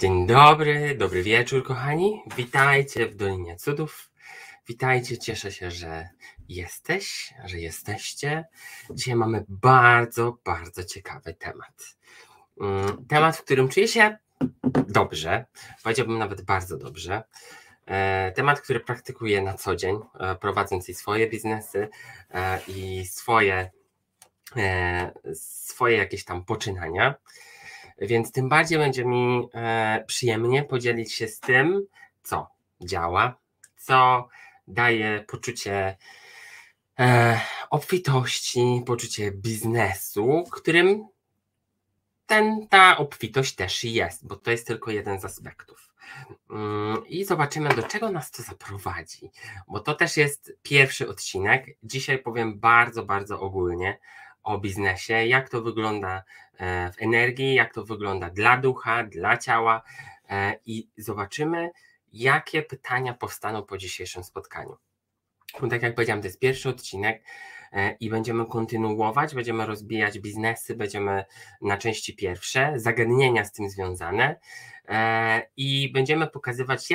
Dzień dobry, dobry wieczór, kochani. Witajcie w Dolinie Cudów. Witajcie, cieszę się, że jesteście. Dzisiaj mamy bardzo, bardzo ciekawy temat. Temat, w którym czuję się dobrze, powiedziałbym nawet bardzo dobrze. Temat, który praktykuję na co dzień, prowadząc i swoje biznesy i swoje jakieś tam poczynania. Więc tym bardziej będzie mi przyjemnie podzielić się z tym, co działa, co daje poczucie obfitości, poczucie biznesu, którym ta obfitość też jest, bo to jest tylko jeden z aspektów. I zobaczymy, do czego nas to zaprowadzi, bo to też jest pierwszy odcinek. Dzisiaj powiem bardzo, bardzo ogólnie o biznesie, jak to wygląda w energii, jak to wygląda dla ducha, dla ciała i zobaczymy, jakie pytania powstaną po dzisiejszym spotkaniu. Bo tak jak powiedziałem, to jest pierwszy odcinek i będziemy kontynuować, będziemy rozbijać biznesy, będziemy na części pierwsze, zagadnienia z tym związane i będziemy pokazywać,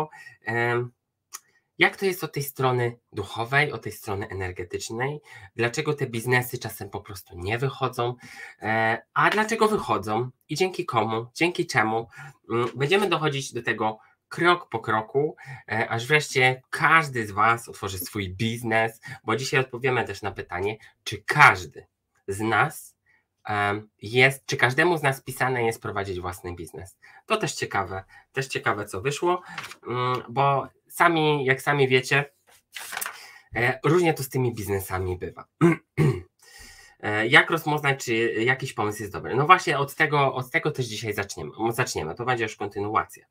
jak to jest od tej strony duchowej, od tej strony energetycznej, dlaczego te biznesy czasem po prostu nie wychodzą, a dlaczego wychodzą i dzięki komu, dzięki czemu. Będziemy dochodzić do tego krok po kroku, aż wreszcie każdy z Was otworzy swój biznes, bo dzisiaj odpowiemy też na pytanie, czy każdy z nas czy każdemu z nas pisane jest prowadzić własny biznes. To też ciekawe co wyszło, bo jak sami wiecie, różnie to z tymi biznesami bywa. Jak rozpoznać, czy jakiś pomysł jest dobry? No właśnie od tego też dzisiaj zaczniemy. To będzie już kontynuacja.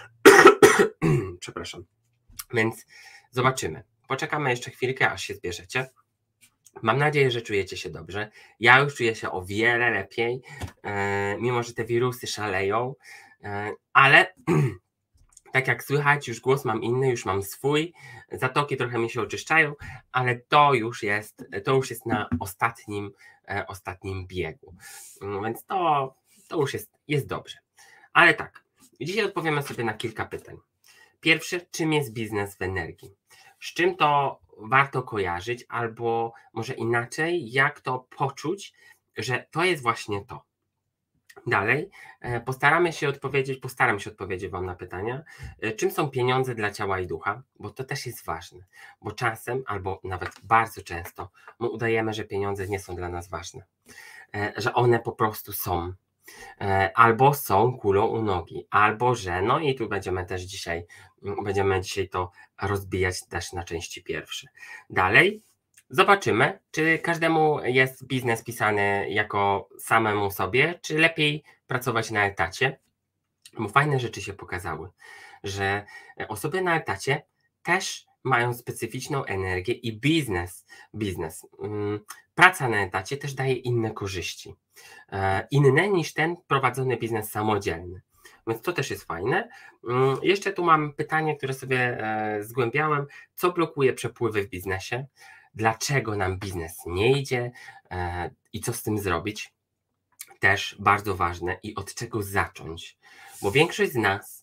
Przepraszam. Więc zobaczymy. Poczekamy jeszcze chwilkę, aż się zbierzecie. Mam nadzieję, że czujecie się dobrze. Ja już czuję się o wiele lepiej, mimo że te wirusy szaleją, ale tak jak słychać, już głos mam inny, już mam swój, zatoki trochę mi się oczyszczają, ale to już jest na ostatnim biegu, więc to już jest dobrze. Ale tak, dzisiaj odpowiemy sobie na kilka pytań. Pierwsze, czym jest biznes w energii? Z czym to warto kojarzyć, albo może inaczej, jak to poczuć, że to jest właśnie to. Dalej, postaram się odpowiedzieć Wam na pytania, czym są pieniądze dla ciała i ducha, bo to też jest ważne, bo czasem, albo nawet bardzo często, my udajemy, że pieniądze nie są dla nas ważne, że one po prostu są, albo są kulą u nogi, albo że, no i tu będziemy dzisiaj to rozbijać też na części pierwsze. Dalej, zobaczymy, czy każdemu jest biznes pisany jako samemu sobie, czy lepiej pracować na etacie, bo fajne rzeczy się pokazały, że osoby na etacie też mają specyficzną energię i biznes. Praca na etacie też daje inne korzyści, inne niż ten prowadzony biznes samodzielny. Więc to też jest fajne. Jeszcze tu mam pytanie, które sobie zgłębiałem. Co blokuje przepływy w biznesie? Dlaczego nam biznes nie idzie i co z tym zrobić? Też bardzo ważne i od czego zacząć, bo większość z nas,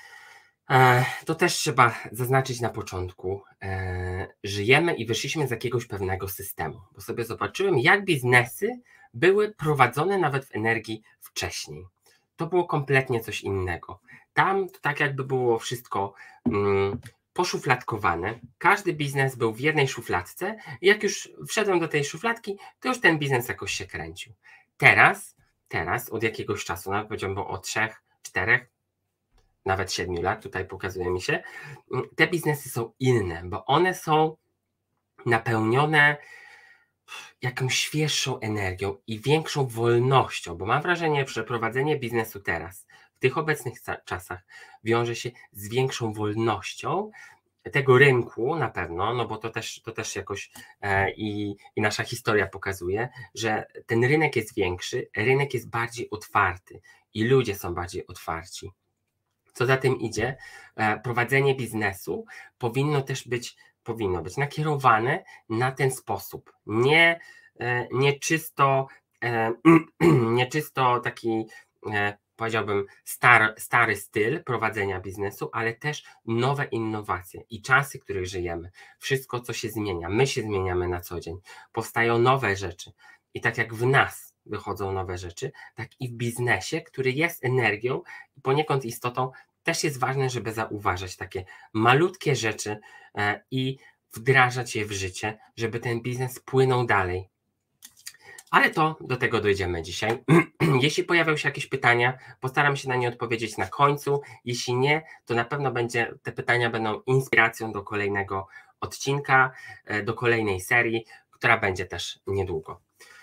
to też trzeba zaznaczyć na początku, żyjemy i wyszliśmy z jakiegoś pewnego systemu, bo sobie zobaczyłem, jak biznesy były prowadzone nawet w energii wcześniej. To było kompletnie coś innego. Tam to tak jakby było wszystko poszufladkowane. Każdy biznes był w jednej szufladce i jak już wszedłem do tej szufladki, to już ten biznes jakoś się kręcił. Teraz od jakiegoś czasu, nawet powiedziałbym o 3, 4, nawet 7 lat, tutaj pokazuje mi się, te biznesy są inne, bo one są napełnione jakąś świeższą energią i większą wolnością, bo mam wrażenie, że prowadzenie biznesu teraz, w tych obecnych czasach, wiąże się z większą wolnością tego rynku na pewno, no bo to też jakoś i nasza historia pokazuje, że ten rynek jest większy, rynek jest bardziej otwarty i ludzie są bardziej otwarci. Co za tym idzie, prowadzenie biznesu powinno być nakierowane na ten sposób. Nie czysto taki powiedziałbym, stary styl prowadzenia biznesu, ale też nowe innowacje i czasy, w których żyjemy. Wszystko, co się zmienia, my się zmieniamy na co dzień, powstają nowe rzeczy i tak jak w nas wychodzą nowe rzeczy, tak i w biznesie, który jest energią i poniekąd istotą, też jest ważne, żeby zauważać takie malutkie rzeczy i wdrażać je w życie, żeby ten biznes płynął dalej. Ale to do tego dojdziemy dzisiaj. Jeśli pojawią się jakieś pytania, postaram się na nie odpowiedzieć na końcu. Jeśli nie, to na pewno te pytania będą inspiracją do kolejnego odcinka, do kolejnej serii, która będzie też niedługo.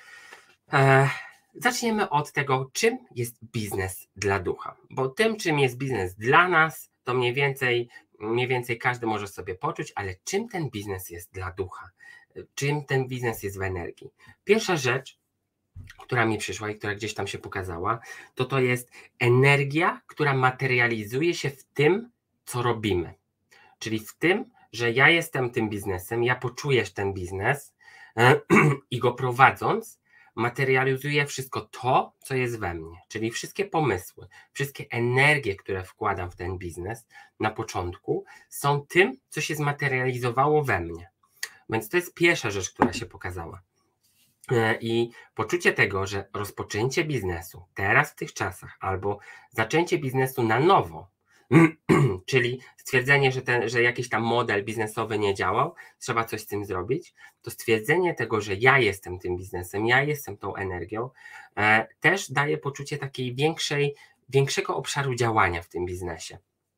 Zaczniemy od tego, czym jest biznes dla ducha. Bo tym, czym jest biznes dla nas, to mniej więcej każdy może sobie poczuć, ale czym ten biznes jest dla ducha? Czym ten biznes jest w energii? Pierwsza rzecz, która mi przyszła i która gdzieś tam się pokazała, to jest energia, która materializuje się w tym, co robimy. Czyli w tym, że ja jestem tym biznesem, ja poczuję ten biznes i go prowadząc, materializuję wszystko to, co jest we mnie. Czyli wszystkie pomysły, wszystkie energie, które wkładam w ten biznes na początku, są tym, co się zmaterializowało we mnie. Więc to jest pierwsza rzecz, która się pokazała. I poczucie tego, że rozpoczęcie biznesu teraz w tych czasach, albo zaczęcie biznesu na nowo, czyli stwierdzenie, że jakiś tam model biznesowy nie działał, trzeba coś z tym zrobić, to stwierdzenie tego, że ja jestem tym biznesem, ja jestem tą energią, też daje poczucie takiej większego obszaru działania w tym biznesie.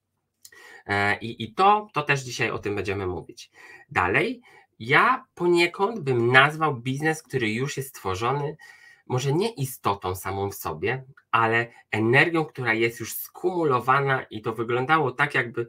I to też dzisiaj o tym będziemy mówić. Dalej, ja poniekąd bym nazwał biznes, który już jest stworzony, może nie istotą samą w sobie, ale energią, która jest już skumulowana i to wyglądało tak, jakby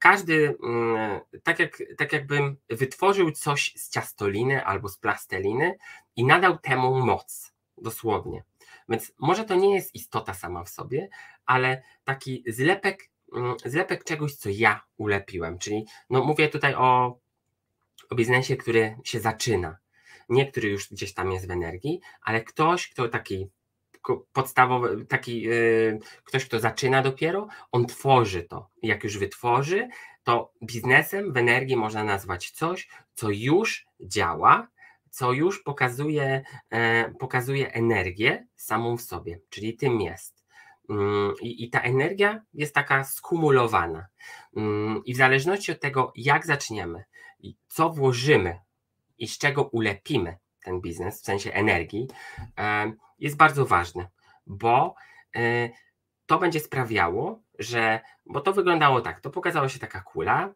tak jakbym wytworzył coś z ciastoliny albo z plasteliny i nadał temu moc, dosłownie. Więc może to nie jest istota sama w sobie, ale taki zlepek czegoś, co ja ulepiłem, czyli mówię tutaj o biznesie, który się zaczyna, nie który już gdzieś tam jest w energii, ale ktoś, kto taki podstawowy, ktoś, kto zaczyna dopiero, on tworzy to. Jak już wytworzy, to biznesem w energii można nazwać coś, co już działa, co już pokazuje energię samą w sobie, czyli tym jest. I ta energia jest taka skumulowana. I w zależności od tego, jak zaczniemy i co włożymy i z czego ulepimy ten biznes, w sensie energii, jest bardzo ważny, bo to będzie sprawiało, bo to wyglądało tak, to pokazała się taka kula,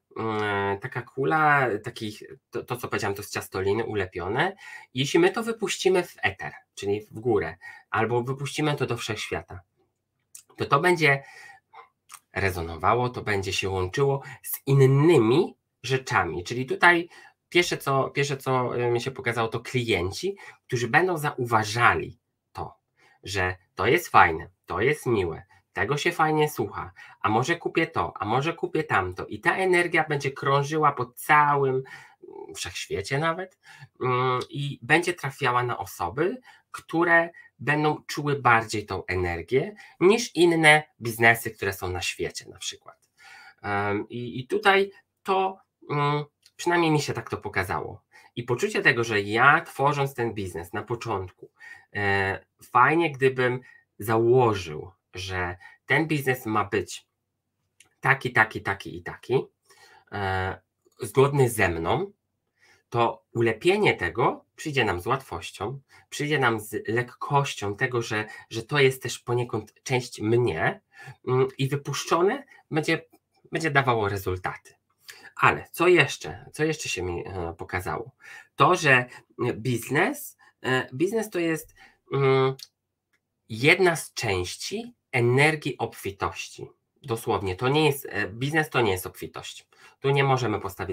to co powiedziałam, to z ciastoliny ulepione. Jeśli my to wypuścimy w eter, czyli w górę, albo wypuścimy to do wszechświata, to będzie rezonowało, to będzie się łączyło z innymi rzeczami. Czyli tutaj pierwsze co mi się pokazało, to klienci, którzy będą zauważali to, że to jest fajne, to jest miłe, tego się fajnie słucha, a może kupię to, a może kupię tamto i ta energia będzie krążyła po całym wszechświecie nawet i będzie trafiała na osoby, które będą czuły bardziej tą energię niż inne biznesy, które są na świecie na przykład. I tutaj to przynajmniej mi się tak to pokazało. I poczucie tego, że ja tworząc ten biznes na początku, fajnie gdybym założył, że ten biznes ma być taki, zgodny ze mną, to ulepienie tego przyjdzie nam z łatwością, przyjdzie nam z lekkością tego, że to jest też poniekąd część mnie i wypuszczone będzie dawało rezultaty. Ale co jeszcze się mi pokazało? To, że biznes to jest jedna z części energii obfitości. Dosłownie, biznes to nie jest obfitość. Tu nie możemy postawić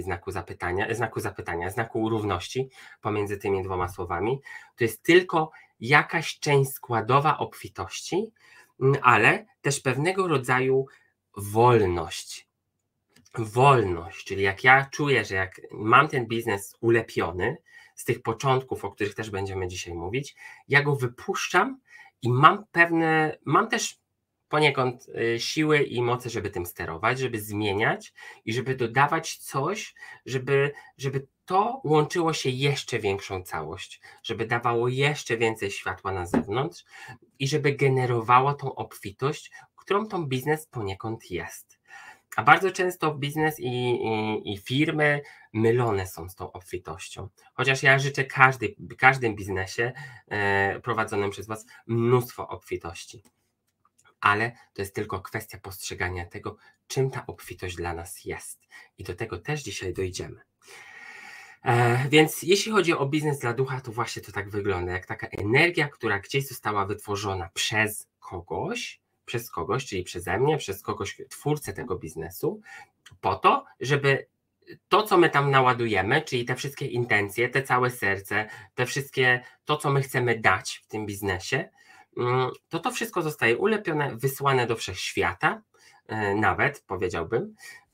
znaku równości pomiędzy tymi dwoma słowami. To jest tylko jakaś część składowa obfitości, ale też pewnego rodzaju wolność. Wolność, czyli jak ja czuję, że jak mam ten biznes ulepiony z tych początków, o których też będziemy dzisiaj mówić, ja go wypuszczam i mam też poniekąd siły i mocy, żeby tym sterować, żeby zmieniać i żeby dodawać coś, żeby to łączyło się jeszcze większą całość, żeby dawało jeszcze więcej światła na zewnątrz i żeby generowało tą obfitość, którą tą biznes poniekąd jest. A bardzo często biznes i firmy mylone są z tą obfitością. Chociaż ja życzę każdym biznesie prowadzonym przez Was mnóstwo obfitości. Ale to jest tylko kwestia postrzegania tego, czym ta obfitość dla nas jest. I do tego też dzisiaj dojdziemy. Więc jeśli chodzi o biznes dla ducha, to właśnie to tak wygląda, jak taka energia, która gdzieś została wytworzona przez kogoś, czyli przeze mnie, przez kogoś, twórcę tego biznesu, po to, żeby to, co my tam naładujemy, czyli te wszystkie intencje, te całe serce, to, co my chcemy dać w tym biznesie, to wszystko zostaje ulepione, wysłane do wszechświata, nawet powiedziałbym,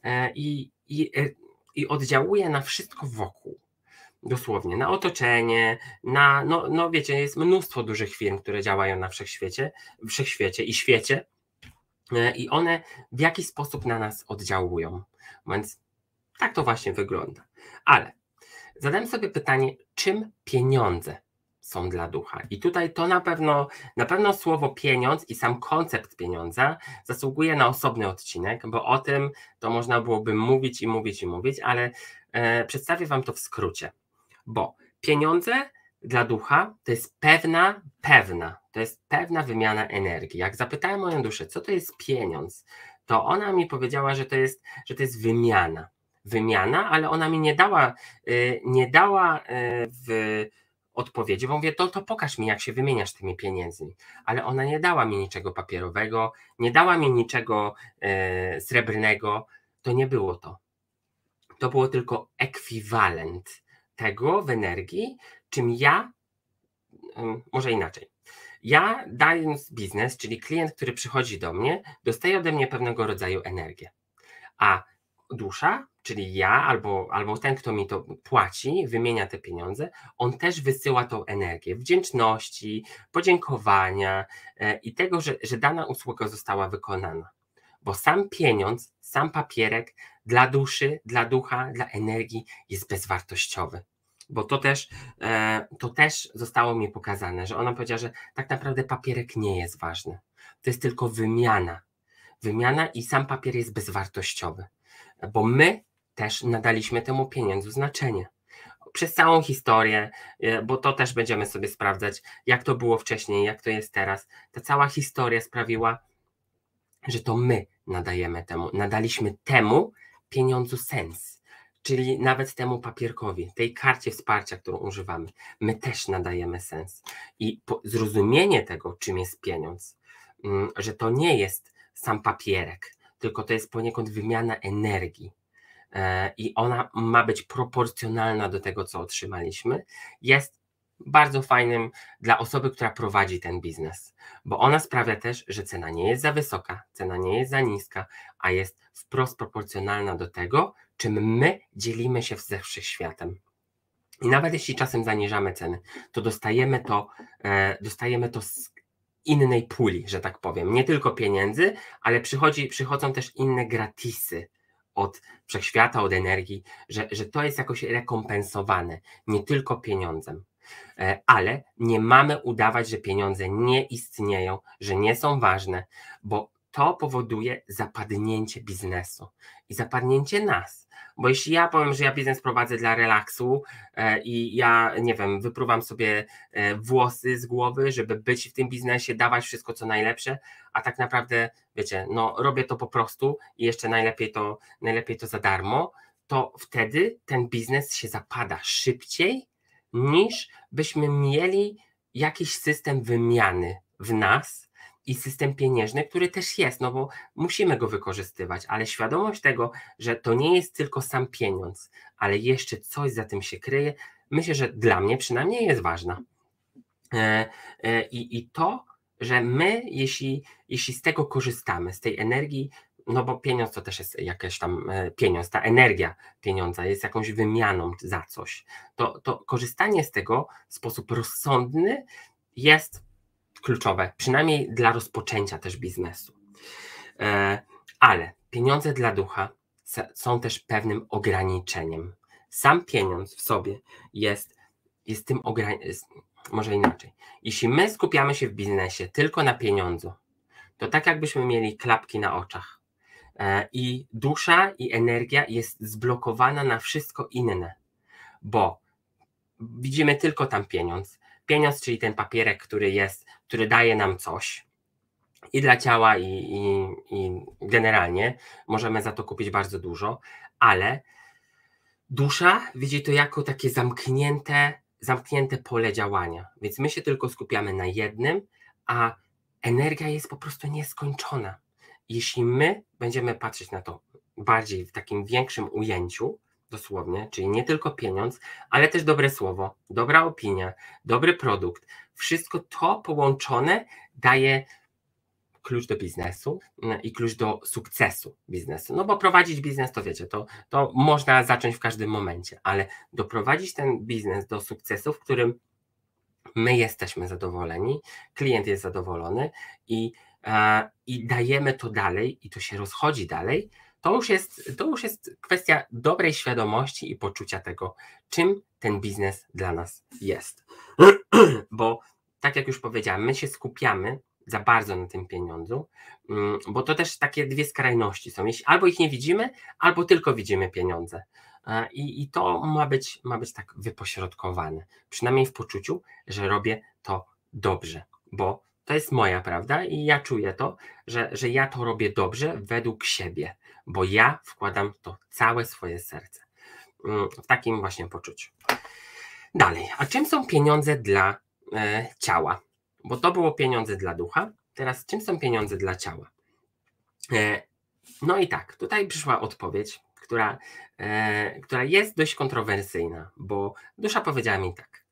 i oddziałuje na wszystko wokół. Dosłownie, na otoczenie, no wiecie, jest mnóstwo dużych firm, które działają na wszechświecie i świecie i one w jakiś sposób na nas oddziałują. Więc tak to właśnie wygląda. Ale zadałem sobie pytanie, czym pieniądze są dla ducha? I tutaj to na pewno słowo pieniądz i sam koncept pieniądza zasługuje na osobny odcinek, bo o tym to można byłoby mówić, ale przedstawię Wam to w skrócie. Bo pieniądze dla ducha to jest pewna wymiana energii. Jak zapytałem moją duszę, co to jest pieniądz, to ona mi powiedziała, że to jest wymiana. Wymiana, ale ona mi nie dała w odpowiedzi, bo mówię, to pokaż mi, jak się wymieniasz tymi pieniędzmi. Ale ona nie dała mi niczego papierowego, nie dała mi niczego srebrnego, to nie było to. To było tylko ekwiwalent tego w energii, czym może inaczej. Ja dając biznes, czyli klient, który przychodzi do mnie, dostaje ode mnie pewnego rodzaju energię. A dusza, czyli ja albo ten, kto mi to płaci, wymienia te pieniądze, on też wysyła tą energię wdzięczności, podziękowania i tego, że dana usługa została wykonana. Bo sam pieniądz, sam papierek dla duszy, dla ducha, dla energii jest bezwartościowy. Bo to też zostało mi pokazane, że ona powiedziała, że tak naprawdę papierek nie jest ważny. To jest tylko wymiana. Wymiana i sam papier jest bezwartościowy. Bo my też nadaliśmy temu pieniądzu znaczenie. Przez całą historię, bo to też będziemy sobie sprawdzać, jak to było wcześniej, jak to jest teraz. Ta cała historia sprawiła, że to my nadaliśmy temu pieniądzu sens. Czyli nawet temu papierkowi, tej karcie wsparcia, którą używamy, my też nadajemy sens. I zrozumienie tego, czym jest pieniądz, że to nie jest sam papierek, tylko to jest poniekąd wymiana energii i ona ma być proporcjonalna do tego, co otrzymaliśmy, jest bardzo fajnym dla osoby, która prowadzi ten biznes, bo ona sprawia też, że cena nie jest za wysoka, cena nie jest za niska, a jest wprost proporcjonalna do tego, czym my dzielimy się ze wszechświatem. I nawet jeśli czasem zaniżamy ceny, to dostajemy to z innej puli, że tak powiem, nie tylko pieniędzy, ale przychodzą też inne gratisy od wszechświata, od energii, że to jest jakoś rekompensowane, nie tylko pieniądzem. Ale nie mamy udawać, że pieniądze nie istnieją, że nie są ważne, bo to powoduje zapadnięcie biznesu i zapadnięcie nas. Bo jeśli ja powiem, że ja biznes prowadzę dla relaksu i ja, nie wiem, wypruwam sobie włosy z głowy, żeby być w tym biznesie, dawać wszystko co najlepsze, a tak naprawdę, wiecie, no robię to po prostu i jeszcze najlepiej to za darmo, to wtedy ten biznes się zapada szybciej, niż byśmy mieli jakiś system wymiany w nas i system pieniężny, który też jest, no bo musimy go wykorzystywać, ale świadomość tego, że to nie jest tylko sam pieniądz, ale jeszcze coś za tym się kryje, myślę, że dla mnie przynajmniej jest ważna. I to, że my, jeśli z tego korzystamy, z tej energii, no bo pieniądz to też jest jakaś tam pieniądz, ta energia pieniądza jest jakąś wymianą za coś, to korzystanie z tego w sposób rozsądny jest kluczowe, przynajmniej dla rozpoczęcia też biznesu. Ale pieniądze dla ducha są też pewnym ograniczeniem. Sam pieniądz w sobie jest tym może inaczej. Jeśli my skupiamy się w biznesie tylko na pieniądzu, to tak jakbyśmy mieli klapki na oczach i dusza i energia jest zblokowana na wszystko inne, bo widzimy tylko tam pieniądz. Pieniądz, czyli ten papierek, który daje nam coś i dla ciała i generalnie możemy za to kupić bardzo dużo, ale dusza widzi to jako takie zamknięte pole działania, więc my się tylko skupiamy na jednym, a energia jest po prostu nieskończona. Jeśli my będziemy patrzeć na to bardziej w takim większym ujęciu, dosłownie, czyli nie tylko pieniądz, ale też dobre słowo, dobra opinia, dobry produkt, wszystko to połączone daje klucz do biznesu i klucz do sukcesu biznesu. No bo prowadzić biznes, to wiecie, to można zacząć w każdym momencie, ale doprowadzić ten biznes do sukcesu, w którym my jesteśmy zadowoleni, klient jest zadowolony i dajemy to dalej i to się rozchodzi dalej, to już jest kwestia dobrej świadomości i poczucia tego, czym ten biznes dla nas jest. Bo tak jak już powiedziałem, my się skupiamy za bardzo na tym pieniądzu, bo to też takie dwie skrajności są. Albo ich nie widzimy, albo tylko widzimy pieniądze. I to ma być tak wypośrodkowane. Przynajmniej w poczuciu, że robię to dobrze, bo to jest moja prawda i ja czuję to, że ja to robię dobrze według siebie, bo ja wkładam to całe swoje serce. W takim właśnie poczuciu. Dalej, a czym są pieniądze dla ciała? Bo to było pieniądze dla ducha, teraz czym są pieniądze dla ciała? No i tak, tutaj przyszła odpowiedź, która jest dość kontrowersyjna, bo dusza powiedziała mi tak,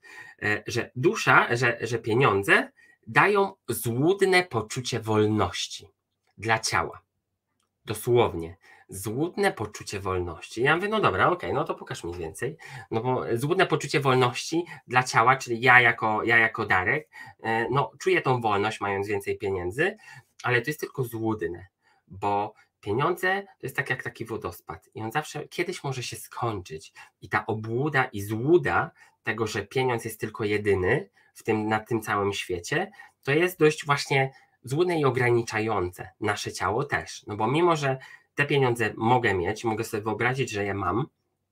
że pieniądze dają złudne poczucie wolności dla ciała. Dosłownie, złudne poczucie wolności. Ja mówię, no dobra, okej, no to pokaż mi więcej. No bo złudne poczucie wolności dla ciała, czyli ja jako Darek, no czuję tą wolność mając więcej pieniędzy, ale to jest tylko złudne, bo pieniądze to jest tak jak taki wodospad i on zawsze kiedyś może się skończyć i ta obłuda i złuda tego, że pieniądz jest tylko jedyny na tym całym świecie, to jest dość właśnie złudne i ograniczające nasze ciało też, no bo mimo, że te pieniądze mogę mieć, mogę sobie wyobrazić, że je mam,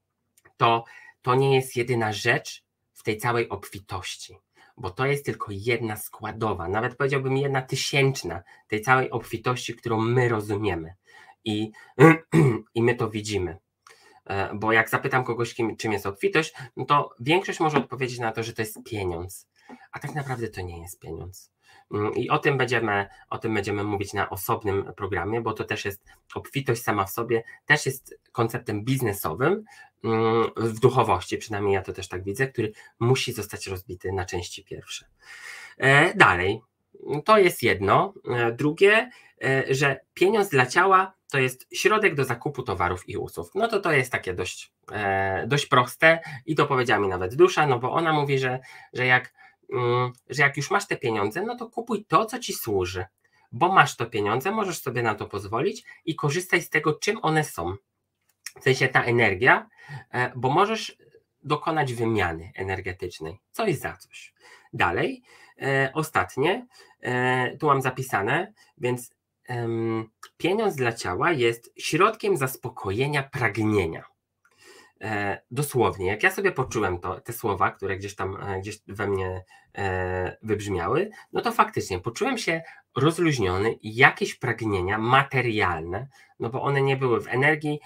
to nie jest jedyna rzecz w tej całej obfitości, bo to jest tylko jedna składowa, nawet powiedziałbym 1/1000 tej całej obfitości, którą my rozumiemy i my to widzimy. Bo jak zapytam kogoś, czym jest obfitość, no to większość może odpowiedzieć na to, że to jest pieniądz, a tak naprawdę to nie jest pieniądz. I o tym będziemy mówić na osobnym programie, bo to też jest obfitość sama w sobie, też jest konceptem biznesowym w duchowości, przynajmniej ja to też tak widzę, który musi zostać rozbity na części pierwsze. Dalej, to jest jedno. Drugie, że pieniądz dla ciała to jest środek do zakupu towarów i usług. No to jest takie dość proste i to powiedziała mi nawet dusza, no bo ona mówi, że jak już masz te pieniądze, no to kupuj to, co ci służy, bo masz to pieniądze, możesz sobie na to pozwolić i korzystaj z tego, czym one są. W sensie ta energia, bo możesz dokonać wymiany energetycznej, coś za coś. Dalej, ostatnie, tu mam zapisane, więc pieniądz dla ciała jest środkiem zaspokojenia pragnienia. Dosłownie, jak ja sobie poczułem te słowa, które gdzieś we mnie wybrzmiały, no to faktycznie poczułem się rozluźniony i jakieś pragnienia materialne, no bo one nie były w energii,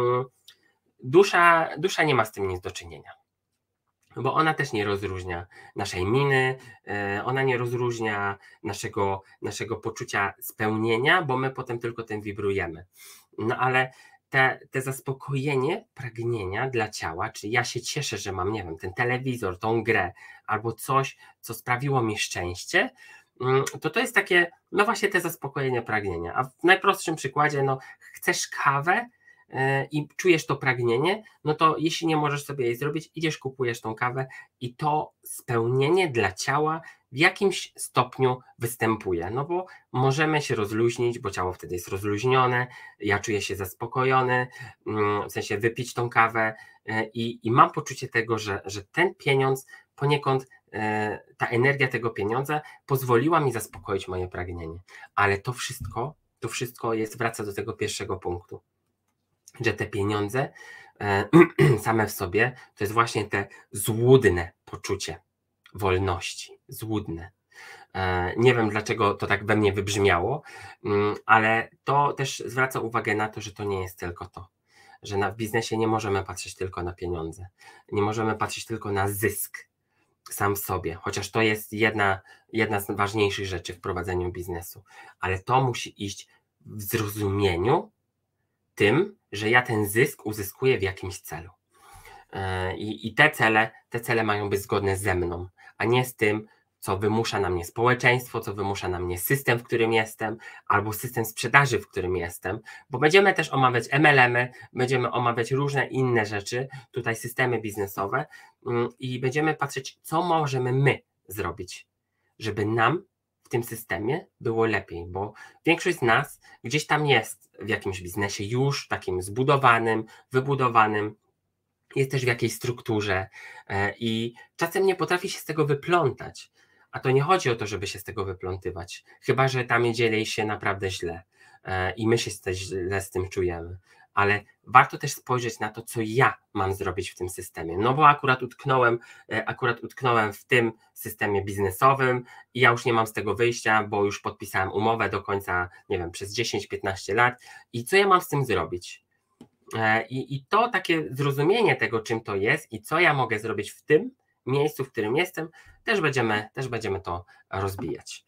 dusza nie ma z tym nic do czynienia, bo ona też nie rozróżnia naszej miny, ona nie rozróżnia naszego poczucia spełnienia, bo my potem tylko tym wibrujemy. No ale te zaspokojenie pragnienia dla ciała, czyli ja się cieszę, że mam, nie wiem, ten telewizor, tą grę, albo coś, co sprawiło mi szczęście, to jest takie, no właśnie te zaspokojenie pragnienia. A w najprostszym przykładzie, no chcesz kawę, i czujesz to pragnienie, no to jeśli nie możesz sobie jej zrobić, idziesz, kupujesz tą kawę i to spełnienie dla ciała w jakimś stopniu występuje, no bo możemy się rozluźnić, bo ciało wtedy jest rozluźnione, ja czuję się zaspokojony, w sensie wypić tą kawę i mam poczucie tego, że ten pieniądz poniekąd, ta energia tego pieniądza pozwoliła mi zaspokoić moje pragnienie, ale to wszystko wraca do tego pierwszego punktu, że te pieniądze same w sobie to jest właśnie te złudne poczucie wolności, złudne. Nie wiem, dlaczego to tak we mnie wybrzmiało, ale to też zwraca uwagę na to, że to nie jest tylko to, że w biznesie nie możemy patrzeć tylko na pieniądze, nie możemy patrzeć tylko na zysk sam w sobie, chociaż to jest jedna z ważniejszych rzeczy w prowadzeniu biznesu, ale to musi iść w zrozumieniu tym, że ja ten zysk uzyskuję w jakimś celu. I te cele mają być zgodne ze mną, a nie z tym, co wymusza na mnie społeczeństwo, co wymusza na mnie system, w którym jestem, albo system sprzedaży, w którym jestem, bo będziemy też omawiać MLM-y, będziemy omawiać różne inne rzeczy, tutaj systemy biznesowe i będziemy patrzeć, co możemy my zrobić, żeby nam w tym systemie było lepiej, bo większość z nas gdzieś tam jest w jakimś biznesie już takim zbudowanym, wybudowanym, jest też w jakiejś strukturze i czasem nie potrafi się z tego wyplątać. A to nie chodzi o to, żeby się z tego wyplątywać, chyba że tam dzieje się naprawdę źle i my się źle z tym czujemy. Ale warto też spojrzeć na to, co ja mam zrobić w tym systemie. No bo akurat utknąłem w tym systemie biznesowym i ja już nie mam z tego wyjścia, bo już podpisałem umowę do końca, nie wiem, przez 10-15 lat i co ja mam z tym zrobić? I to takie zrozumienie tego, czym to jest i co ja mogę zrobić w tym miejscu, w którym jestem, też będziemy to rozbijać.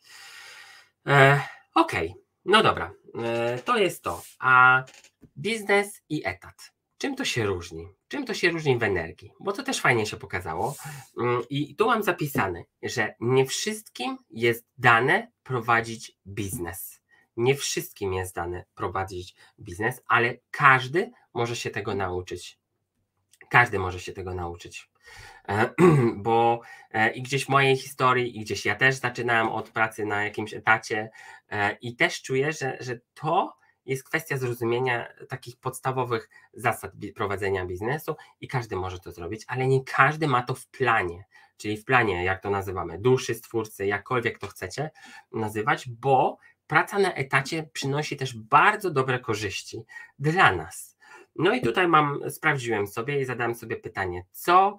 Okej, no dobra, to jest to. A biznes i etat. Czym to się różni? Czym to się różni w energii? Bo to też fajnie się pokazało. I tu mam zapisane, że nie wszystkim jest dane prowadzić biznes. Nie wszystkim jest dane prowadzić biznes, ale każdy może się tego nauczyć. Każdy może się tego nauczyć. Bo i gdzieś w mojej historii, i gdzieś ja też zaczynałem od pracy na jakimś etacie i też czuję, że to jest kwestia zrozumienia takich podstawowych zasad prowadzenia biznesu i każdy może to zrobić, ale nie każdy ma to w planie, czyli w planie, jak to nazywamy, duszy, stwórcy, jakkolwiek to chcecie nazywać, bo praca na etacie przynosi też bardzo dobre korzyści dla nas. No i tutaj sprawdziłem sobie i zadałem sobie pytanie,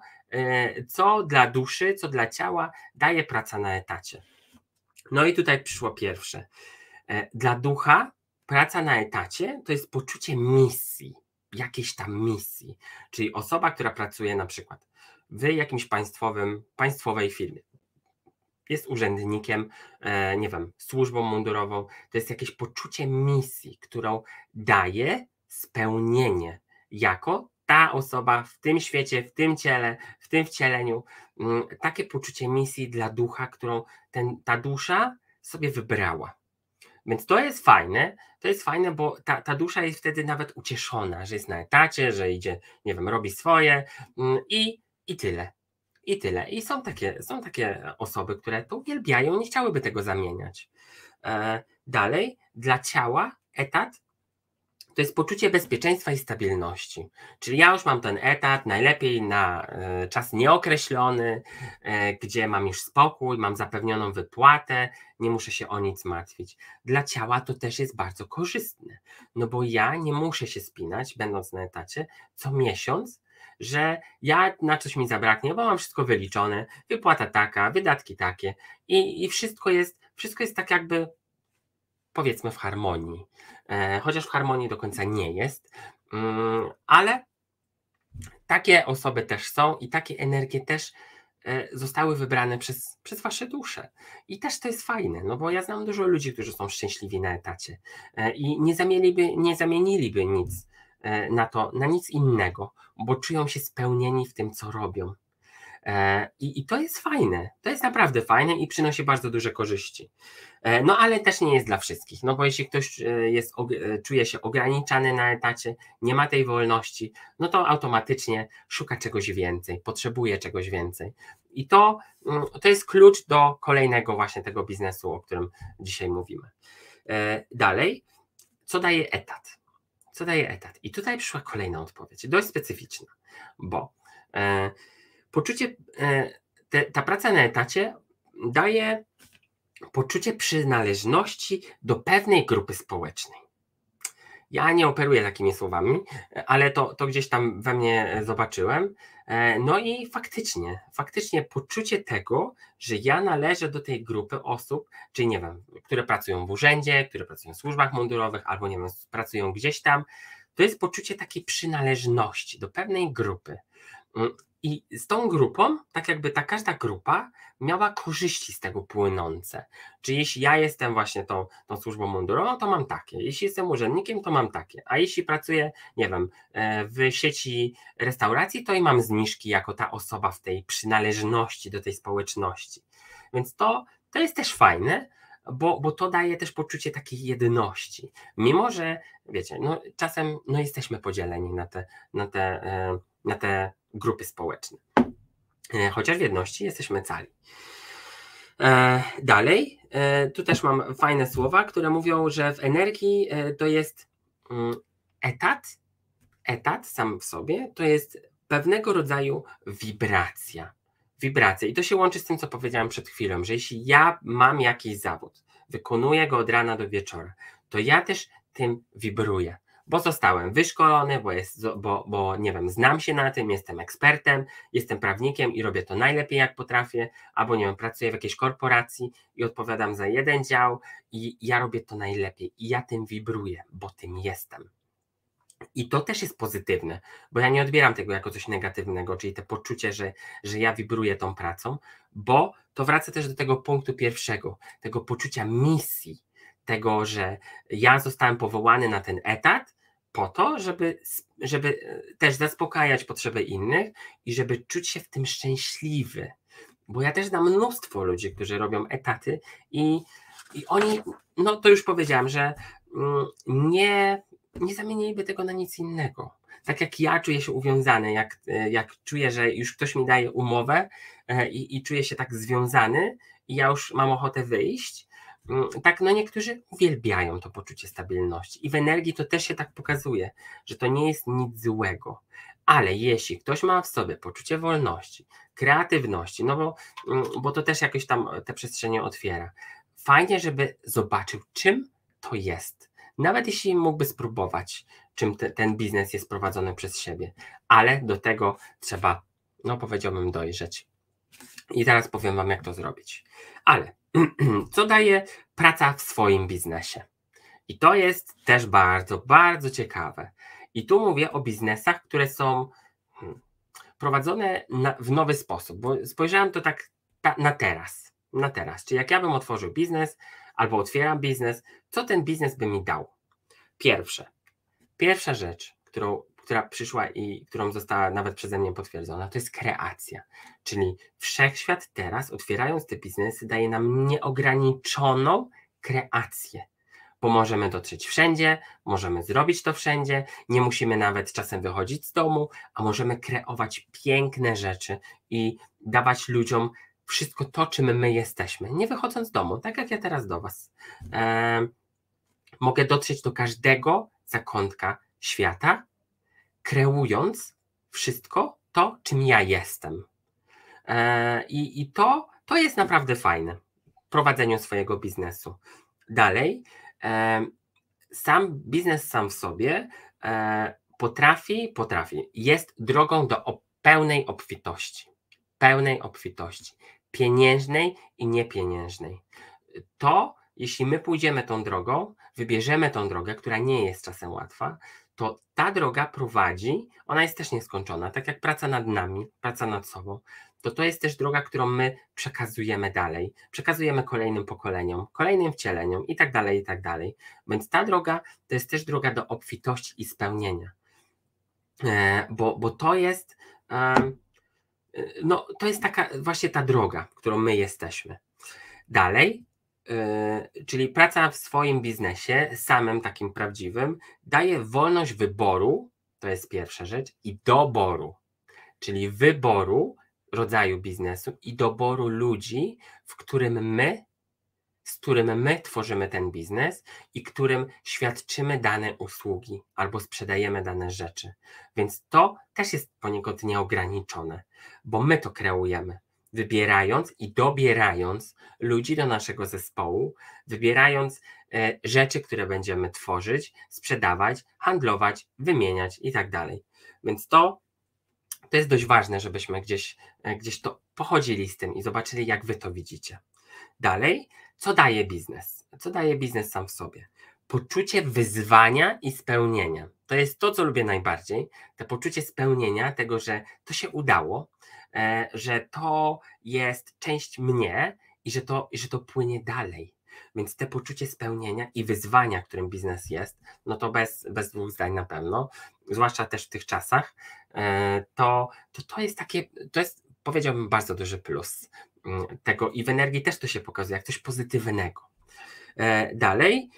co dla duszy, co dla ciała daje praca na etacie. No i tutaj przyszło pierwsze. Dla ducha praca na etacie to jest poczucie misji, jakiejś tam misji, czyli osoba, która pracuje na przykład w jakimś państwowej firmie, jest urzędnikiem, nie wiem, służbą mundurową, to jest jakieś poczucie misji, którą daje spełnienie jako ta osoba w tym świecie, w tym ciele, w tym wcieleniu, takie poczucie misji dla ducha, którą ta dusza sobie wybrała. Więc to jest fajne, bo ta dusza jest wtedy nawet ucieszona, że jest na etacie, że idzie, nie wiem, robi swoje i tyle. I tyle. I są takie osoby, które to uwielbiają, nie chciałyby tego zamieniać. Dalej, dla ciała etat to jest poczucie bezpieczeństwa i stabilności. Czyli ja już mam ten etat, najlepiej na czas nieokreślony, gdzie mam już spokój, mam zapewnioną wypłatę, nie muszę się o nic martwić. Dla ciała to też jest bardzo korzystne, no bo ja nie muszę się spinać, będąc na etacie, co miesiąc, że ja na coś mi zabraknie, bo mam wszystko wyliczone, wypłata taka, wydatki takie i wszystko jest tak jakby, powiedzmy, w harmonii. Chociaż w harmonii do końca nie jest, ale takie osoby też są i takie energie też zostały wybrane przez wasze dusze. I też to jest fajne, no bo ja znam dużo ludzi, którzy są szczęśliwi na etacie i nie zamieniliby nic na nic innego, bo czują się spełnieni w tym, co robią. I to jest fajne, to jest naprawdę fajne i przynosi bardzo duże korzyści. No ale też nie jest dla wszystkich, no bo jeśli ktoś czuje się ograniczany na etacie, nie ma tej wolności, no to automatycznie szuka czegoś więcej, potrzebuje czegoś więcej. I to jest klucz do kolejnego właśnie tego biznesu, o którym dzisiaj mówimy. Dalej, co daje etat? Co daje etat? I tutaj przyszła kolejna odpowiedź, dość specyficzna, bo poczucie, ta praca na etacie daje poczucie przynależności do pewnej grupy społecznej. Ja nie operuję takimi słowami, ale to gdzieś tam we mnie zobaczyłem. No i faktycznie poczucie tego, że ja należę do tej grupy osób, czyli nie wiem, które pracują w urzędzie, które pracują w służbach mundurowych, albo nie wiem, pracują gdzieś tam, to jest poczucie takiej przynależności do pewnej grupy. I z tą grupą, tak jakby ta każda grupa miała korzyści z tego płynące. Czyli jeśli ja jestem właśnie tą służbą mundurową, to mam takie. Jeśli jestem urzędnikiem, to mam takie. A jeśli pracuję, nie wiem, w sieci restauracji, to i mam zniżki jako ta osoba w tej przynależności do tej społeczności. Więc to jest też fajne, bo to daje też poczucie takiej jedności. Mimo że, wiecie, no czasem jesteśmy podzieleni na te grupy społeczne. Chociaż w jedności jesteśmy cali. Dalej, tu też mam fajne słowa, które mówią, że w energii to jest etat sam w sobie, to jest pewnego rodzaju wibracja. I to się łączy z tym, co powiedziałem przed chwilą, że jeśli ja mam jakiś zawód, wykonuję go od rana do wieczora, to ja też tym wibruję. Bo zostałem wyszkolony, bo nie wiem, znam się na tym, jestem ekspertem, jestem prawnikiem i robię to najlepiej jak potrafię, albo nie wiem, pracuję w jakiejś korporacji i odpowiadam za jeden dział i ja robię to najlepiej i ja tym wibruję, bo tym jestem. I to też jest pozytywne, bo ja nie odbieram tego jako coś negatywnego, czyli to poczucie, że ja wibruję tą pracą, bo to wraca też do tego punktu pierwszego, tego poczucia misji, tego, że ja zostałem powołany na ten etat po to, żeby też zaspokajać potrzeby innych i żeby czuć się w tym szczęśliwy. Bo ja też znam mnóstwo ludzi, którzy robią etaty i oni, no to już powiedziałem, że nie zamieniliby tego na nic innego. Tak jak ja czuję się uwiązany, jak czuję, że już ktoś mi daje umowę i czuję się tak związany i ja już mam ochotę wyjść, tak no niektórzy uwielbiają to poczucie stabilności i w energii to też się tak pokazuje, że to nie jest nic złego. Ale jeśli ktoś ma w sobie poczucie wolności, kreatywności, no bo to też jakoś tam te przestrzenie otwiera, fajnie, żeby zobaczył, czym to jest. Nawet jeśli mógłby spróbować, czym ten biznes jest prowadzony przez siebie, ale do tego trzeba, no powiedziałbym, dojrzeć. I zaraz powiem wam, jak to zrobić. Ale co daje praca w swoim biznesie? I to jest też bardzo, bardzo ciekawe. I tu mówię o biznesach, które są prowadzone w nowy sposób, bo spojrzałem to tak na teraz. Czyli jak ja bym otworzył biznes, albo otwieram biznes, co ten biznes by mi dał? Pierwsza rzecz, która przyszła i którą została nawet przeze mnie potwierdzona, to jest kreacja. Czyli wszechświat teraz, otwierając te biznesy, daje nam nieograniczoną kreację. Bo możemy dotrzeć wszędzie, możemy zrobić to wszędzie, nie musimy nawet czasem wychodzić z domu, a możemy kreować piękne rzeczy i dawać ludziom wszystko to, czym my jesteśmy, nie wychodząc z domu, tak jak ja teraz do was. Mogę dotrzeć do każdego zakątka świata, kreując wszystko to, czym ja jestem. I to jest naprawdę fajne w prowadzeniu swojego biznesu. Dalej, sam biznes sam w sobie potrafi, jest drogą do pełnej obfitości, pieniężnej i niepieniężnej. To, jeśli my pójdziemy tą drogą, wybierzemy tą drogę, która nie jest czasem łatwa, to ta droga prowadzi, ona jest też nieskończona, tak jak praca nad nami, praca nad sobą, to jest też droga, którą my przekazujemy dalej, przekazujemy kolejnym pokoleniom, kolejnym wcieleniom i tak dalej. Więc ta droga to jest też droga do obfitości i spełnienia. Bo to jest no, to jest taka właśnie ta droga, którą my jesteśmy. Dalej, czyli praca w swoim biznesie, samym takim prawdziwym, daje wolność wyboru, to jest pierwsza rzecz, i doboru, czyli wyboru rodzaju biznesu i doboru ludzi, z którym my tworzymy ten biznes i którym świadczymy dane usługi albo sprzedajemy dane rzeczy. Więc to też jest poniekąd nieograniczone, bo my to kreujemy, wybierając i dobierając ludzi do naszego zespołu, wybierając rzeczy, które będziemy tworzyć, sprzedawać, handlować, wymieniać i tak dalej. Więc to jest dość ważne, żebyśmy gdzieś to pochodzili z tym i zobaczyli, jak wy to widzicie. Dalej, co daje biznes? Co daje biznes sam w sobie? Poczucie wyzwania i spełnienia. To jest to, co lubię najbardziej. To poczucie spełnienia, tego, że to się udało, że to jest część mnie i że to płynie dalej. Więc te poczucie spełnienia i wyzwania, którym biznes jest, no to bez dwóch zdań na pewno, zwłaszcza też w tych czasach, to jest takie, to jest, powiedziałbym, bardzo duży plus tego i w energii też to się pokazuje, jak coś pozytywnego. Dalej,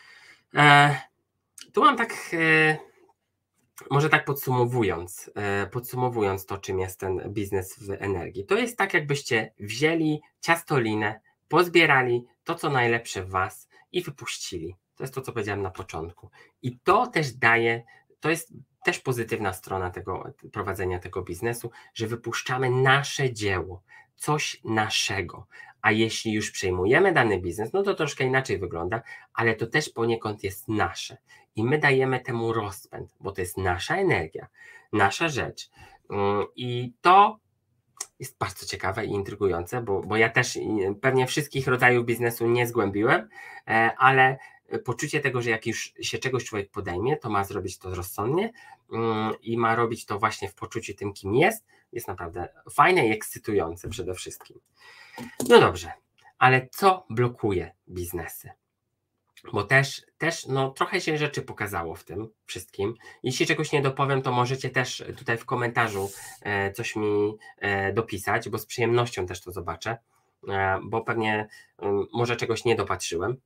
tu mam tak, może tak podsumowując to, czym jest ten biznes w energii. To jest tak, jakbyście wzięli ciastolinę, pozbierali to, co najlepsze w was i wypuścili. To jest to, co powiedziałem na początku. I to też daje, to jest też pozytywna strona tego prowadzenia tego biznesu, że wypuszczamy nasze dzieło, coś naszego. A jeśli już przejmujemy dany biznes, no to troszkę inaczej wygląda, ale to też poniekąd jest nasze. I my dajemy temu rozpęd, bo to jest nasza energia, nasza rzecz. I to jest bardzo ciekawe i intrygujące, bo ja też pewnie wszystkich rodzajów biznesu nie zgłębiłem, ale poczucie tego, że jak już się czegoś człowiek podejmie, to ma zrobić to rozsądnie i ma robić to właśnie w poczuciu tym, kim jest naprawdę fajne i ekscytujące przede wszystkim. No dobrze, ale co blokuje biznesy? Bo też no, trochę się rzeczy pokazało w tym wszystkim. Jeśli czegoś nie dopowiem, to możecie też tutaj w komentarzu coś mi dopisać, bo z przyjemnością też to zobaczę, bo pewnie może czegoś nie dopatrzyłem.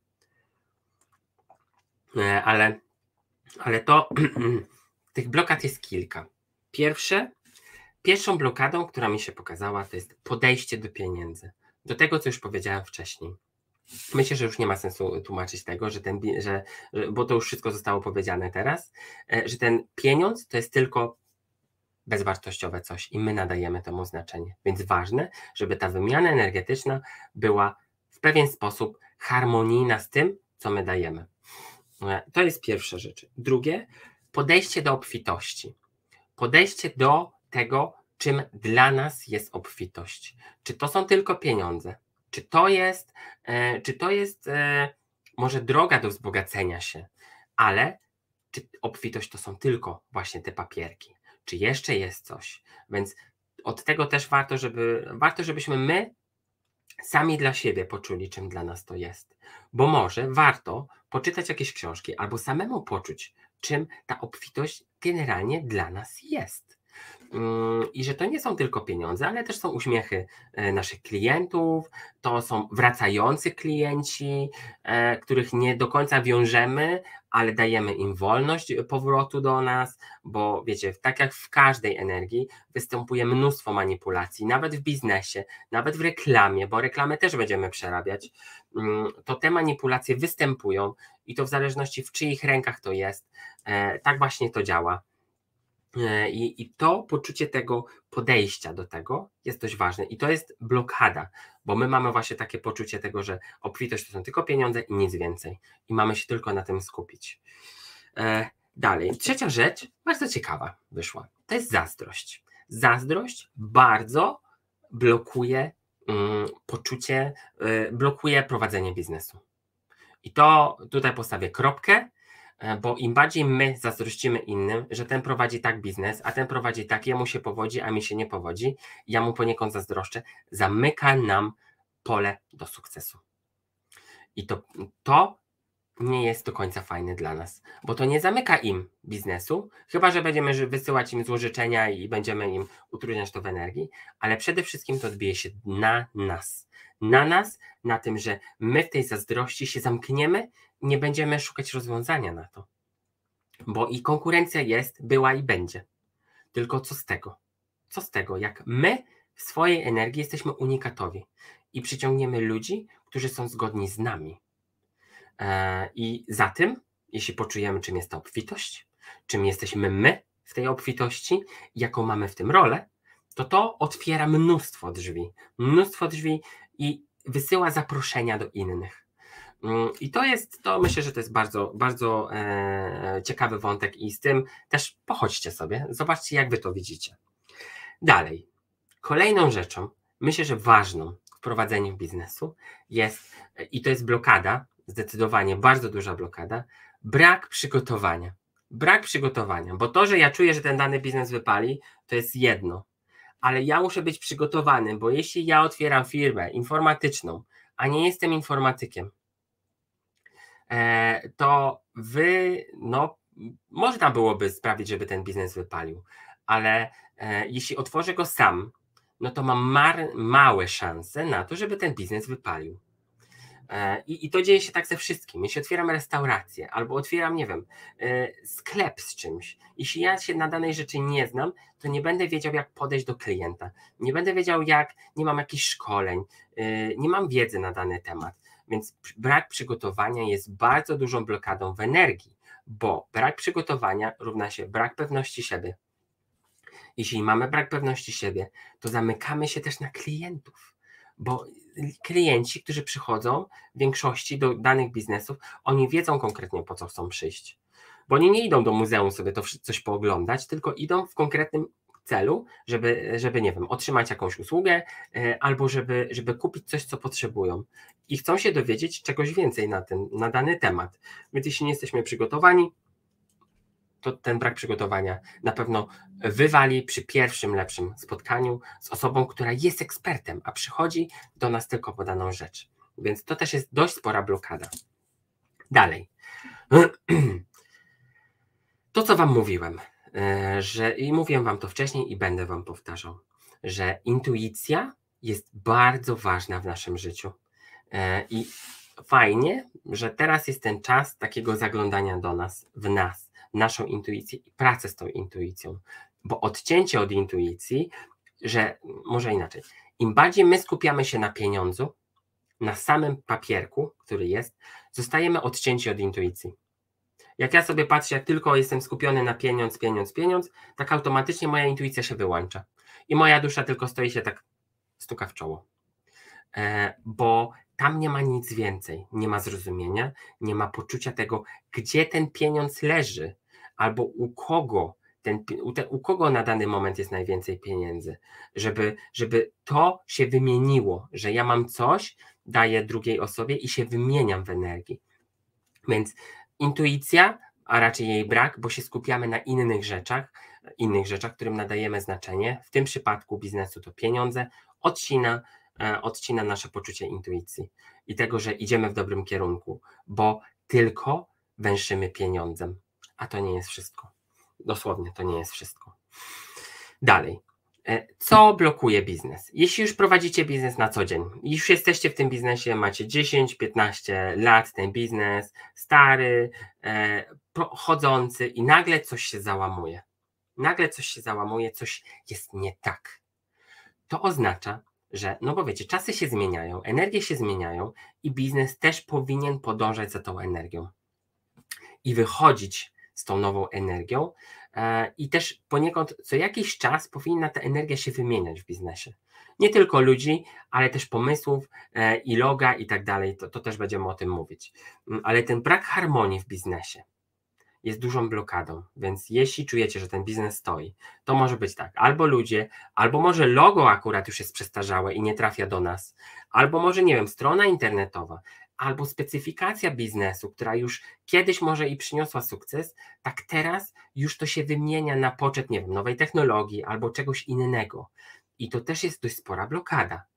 Ale to tych blokad jest kilka. Pierwszą blokadą, która mi się pokazała, to jest podejście do pieniędzy. Do tego, co już powiedziałem wcześniej. Myślę, że już nie ma sensu tłumaczyć tego, bo to już wszystko zostało powiedziane teraz, że ten pieniądz to jest tylko bezwartościowe coś i my nadajemy temu znaczenie. Więc ważne, żeby ta wymiana energetyczna była w pewien sposób harmonijna z tym, co my dajemy. To jest pierwsza rzecz. Drugie, podejście do obfitości. Podejście do tego, czym dla nas jest obfitość. Czy to są tylko pieniądze? Czy to jest może droga do wzbogacenia się, ale czy obfitość to są tylko właśnie te papierki? Czy jeszcze jest coś? Więc od tego też warto, żebyśmy my sami dla siebie poczuli, czym dla nas to jest. Bo może warto poczytać jakieś książki albo samemu poczuć, czym ta obfitość generalnie dla nas jest. I że to nie są tylko pieniądze, ale też są uśmiechy naszych klientów, to są wracający klienci, których nie do końca wiążemy, ale dajemy im wolność powrotu do nas, bo wiecie, tak jak w każdej energii występuje mnóstwo manipulacji, nawet w biznesie, nawet w reklamie, bo reklamę też będziemy przerabiać, to te manipulacje występują i to w zależności w czyich rękach to jest, tak właśnie to działa. I to poczucie tego podejścia do tego jest dość ważne i to jest blokada, bo my mamy właśnie takie poczucie tego, że obfitość to są tylko pieniądze i nic więcej i mamy się tylko na tym skupić. Dalej, trzecia rzecz, bardzo ciekawa wyszła, to jest zazdrość. Zazdrość bardzo blokuje blokuje prowadzenie biznesu. I to tutaj postawię kropkę, bo im bardziej my zazdrościmy innym, że ten prowadzi tak biznes, a ten prowadzi tak, jemu się powodzi, a mi się nie powodzi, ja mu poniekąd zazdroszczę, zamyka nam pole do sukcesu. I to nie jest do końca fajny dla nas, bo to nie zamyka im biznesu, chyba że będziemy wysyłać im złożyczenia i będziemy im utrudniać to w energii, ale przede wszystkim to odbije się na nas. Na nas, na tym, że my w tej zazdrości się zamkniemy, nie będziemy szukać rozwiązania na to. Bo i konkurencja jest, była i będzie. Tylko co z tego? Co z tego, jak my w swojej energii jesteśmy unikatowi i przyciągniemy ludzi, którzy są zgodni z nami. I za tym, jeśli poczujemy, czym jest ta obfitość, czym jesteśmy my w tej obfitości, jaką mamy w tym rolę, to otwiera mnóstwo drzwi i wysyła zaproszenia do innych. I to myślę, że to jest bardzo, bardzo ciekawy wątek i z tym też pochodźcie sobie, zobaczcie, jak wy to widzicie. Dalej, kolejną rzeczą, myślę, że ważną w prowadzeniu biznesu jest, i to jest blokada, zdecydowanie bardzo duża blokada, brak przygotowania. Brak przygotowania, bo to, że ja czuję, że ten dany biznes wypali, to jest jedno, ale ja muszę być przygotowany, bo jeśli ja otwieram firmę informatyczną, a nie jestem informatykiem, to można byłoby sprawić, żeby ten biznes wypalił, ale jeśli otworzę go sam, no to mam małe szanse na to, żeby ten biznes wypalił. I to dzieje się tak ze wszystkim. Jeśli otwieram restaurację albo otwieram, nie wiem, sklep z czymś, jeśli ja się na danej rzeczy nie znam, to nie będę wiedział, jak podejść do klienta, nie będę wiedział, nie mam jakichś szkoleń, nie mam wiedzy na dany temat. Więc brak przygotowania jest bardzo dużą blokadą w energii, bo brak przygotowania równa się brak pewności siebie. Jeśli mamy brak pewności siebie, to zamykamy się też na klientów, bo klienci, którzy przychodzą w większości do danych biznesów, oni wiedzą konkretnie, po co chcą przyjść. Bo oni nie idą do muzeum sobie to coś pooglądać, tylko idą w konkretnym celu, żeby nie wiem, otrzymać jakąś usługę albo żeby kupić coś, co potrzebują. I chcą się dowiedzieć czegoś więcej na dany temat. Więc jeśli nie jesteśmy przygotowani, to ten brak przygotowania na pewno wywali przy pierwszym lepszym spotkaniu z osobą, która jest ekspertem, a przychodzi do nas tylko po daną rzecz. Więc to też jest dość spora blokada. Dalej. To, co wam mówiłem, i mówiłem wam to wcześniej i będę wam powtarzał, że intuicja jest bardzo ważna w naszym życiu. I fajnie, że teraz jest ten czas takiego zaglądania do nas, w naszą intuicję i pracę z tą intuicją, bo odcięcie od intuicji, że może inaczej, im bardziej my skupiamy się na pieniądzu, na samym papierku, który jest, zostajemy odcięci od intuicji. Jak ja sobie patrzę, jak tylko jestem skupiony na pieniądz, tak automatycznie moja intuicja się wyłącza i moja dusza tylko stoi się tak, stuka w czoło, bo tam nie ma nic więcej, nie ma zrozumienia, nie ma poczucia tego, gdzie ten pieniądz leży, albo u kogo na dany moment jest najwięcej pieniędzy, żeby to się wymieniło, że ja mam coś, daję drugiej osobie i się wymieniam w energii. Więc intuicja, a raczej jej brak, bo się skupiamy na innych rzeczach, którym nadajemy znaczenie, w tym przypadku biznesu to pieniądze, odcina nasze poczucie intuicji i tego, że idziemy w dobrym kierunku, bo tylko węszymy pieniądzem, a to nie jest wszystko. Dosłownie to nie jest wszystko. Dalej. Co blokuje biznes? Jeśli już prowadzicie biznes na co dzień, już jesteście w tym biznesie, macie 10-15 lat, ten biznes stary, chodzący i nagle coś się załamuje. Coś jest nie tak. To oznacza, że, no bo wiecie, czasy się zmieniają, energie się zmieniają i biznes też powinien podążać za tą energią i wychodzić z tą nową energią i też poniekąd co jakiś czas powinna ta energia się wymieniać w biznesie. Nie tylko ludzi, ale też pomysłów i loga i tak dalej, to też będziemy o tym mówić. Ale ten brak harmonii w biznesie jest dużą blokadą, więc jeśli czujecie, że ten biznes stoi, to może być tak, albo ludzie, albo może logo akurat już jest przestarzałe i nie trafia do nas, albo może, nie wiem, strona internetowa, albo specyfikacja biznesu, która już kiedyś może i przyniosła sukces, tak teraz już to się wymienia na poczet, nie wiem, nowej technologii albo czegoś innego. I to też jest dość spora blokada,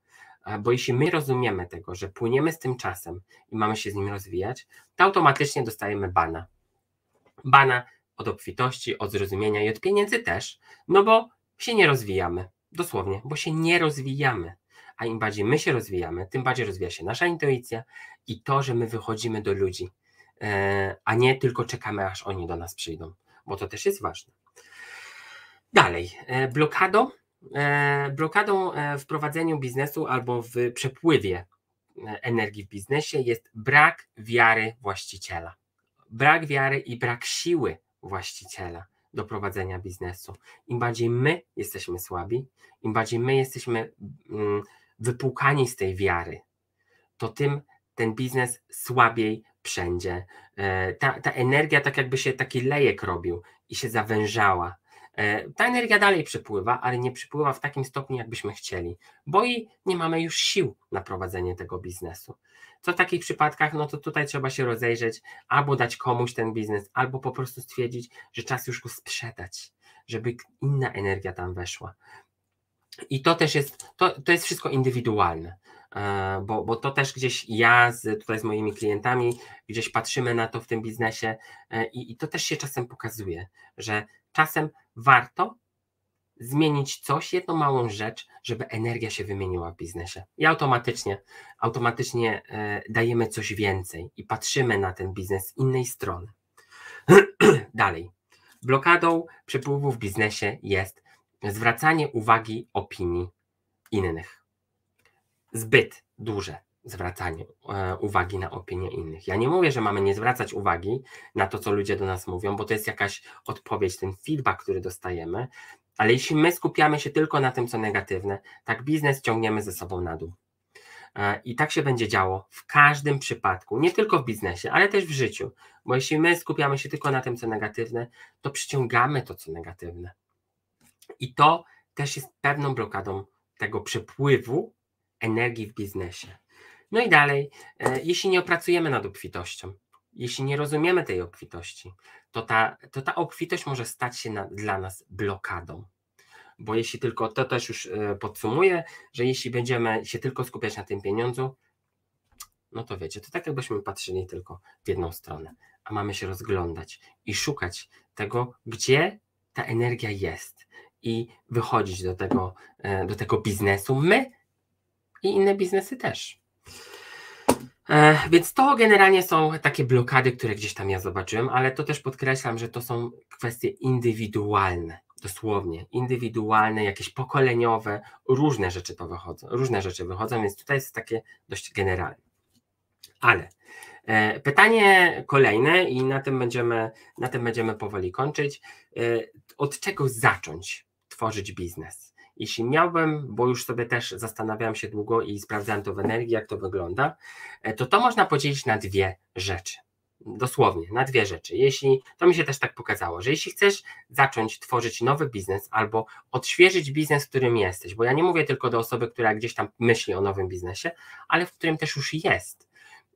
Bo jeśli my rozumiemy tego, że płyniemy z tym czasem i mamy się z nim rozwijać, to automatycznie dostajemy bana. Bana od obfitości, od zrozumienia i od pieniędzy też, no bo się nie rozwijamy. Dosłownie, bo się nie rozwijamy. A im bardziej my się rozwijamy, tym bardziej rozwija się nasza intuicja i to, że my wychodzimy do ludzi, a nie tylko czekamy, aż oni do nas przyjdą, bo to też jest ważne. Dalej, blokadą w prowadzeniu biznesu albo w przepływie energii w biznesie jest brak wiary właściciela. Brak wiary i brak siły właściciela do prowadzenia biznesu. Im bardziej my jesteśmy słabi, im bardziej my jesteśmy wypłukani z tej wiary, to tym ten biznes słabiej wszędzie. Ta energia tak jakby się taki lejek robił i się zawężała. Ta energia dalej przypływa, ale nie przypływa w takim stopniu, jakbyśmy chcieli, bo i nie mamy już sił na prowadzenie tego biznesu. Co w takich przypadkach, no to tutaj trzeba się rozejrzeć, albo dać komuś ten biznes, albo po prostu stwierdzić, że czas już go sprzedać, żeby inna energia tam weszła. I to też jest, to jest wszystko indywidualne, bo to też gdzieś ja tutaj z moimi klientami gdzieś patrzymy na to w tym biznesie i to też się czasem pokazuje, że czasem warto zmienić coś, jedną małą rzecz, żeby energia się wymieniła w biznesie. I automatycznie dajemy coś więcej i patrzymy na ten biznes z innej strony. Dalej. Blokadą przepływu w biznesie jest zwracanie uwagi opinii innych. Zbyt duże zwracanie uwagi na opinię innych. Ja nie mówię, że mamy nie zwracać uwagi na to, co ludzie do nas mówią, bo to jest jakaś odpowiedź, ten feedback, który dostajemy, ale jeśli my skupiamy się tylko na tym, co negatywne, tak biznes ciągniemy ze sobą na dół. I tak się będzie działo w każdym przypadku, nie tylko w biznesie, ale też w życiu, bo jeśli my skupiamy się tylko na tym, co negatywne, to przyciągamy to, co negatywne. I to też jest pewną blokadą tego przepływu energii w biznesie. No i dalej, jeśli nie opracujemy nad obfitością, jeśli nie rozumiemy tej obfitości, to ta obfitość może stać się dla nas blokadą. Bo jeśli tylko, to też już podsumuję, że jeśli będziemy się tylko skupiać na tym pieniądzu, no to wiecie, to tak jakbyśmy patrzyli tylko w jedną stronę, a mamy się rozglądać i szukać tego, gdzie ta energia jest i wychodzić do tego biznesu, my i inne biznesy też. Więc to generalnie są takie blokady, które gdzieś tam ja zobaczyłem, ale to też podkreślam, że to są kwestie indywidualne, dosłownie indywidualne, jakieś pokoleniowe, różne rzeczy wychodzą, więc tutaj jest takie dość generalne. Ale pytanie kolejne i na tym będziemy powoli kończyć. Od czego zacząć tworzyć biznes? Jeśli miałbym, bo już sobie też zastanawiałem się długo i sprawdzałem to w energii, jak to wygląda, to można podzielić na dwie rzeczy. Dosłownie, na dwie rzeczy. To mi się też tak pokazało, że jeśli chcesz zacząć tworzyć nowy biznes albo odświeżyć biznes, w którym jesteś, bo ja nie mówię tylko do osoby, która gdzieś tam myśli o nowym biznesie, ale w którym też już jest,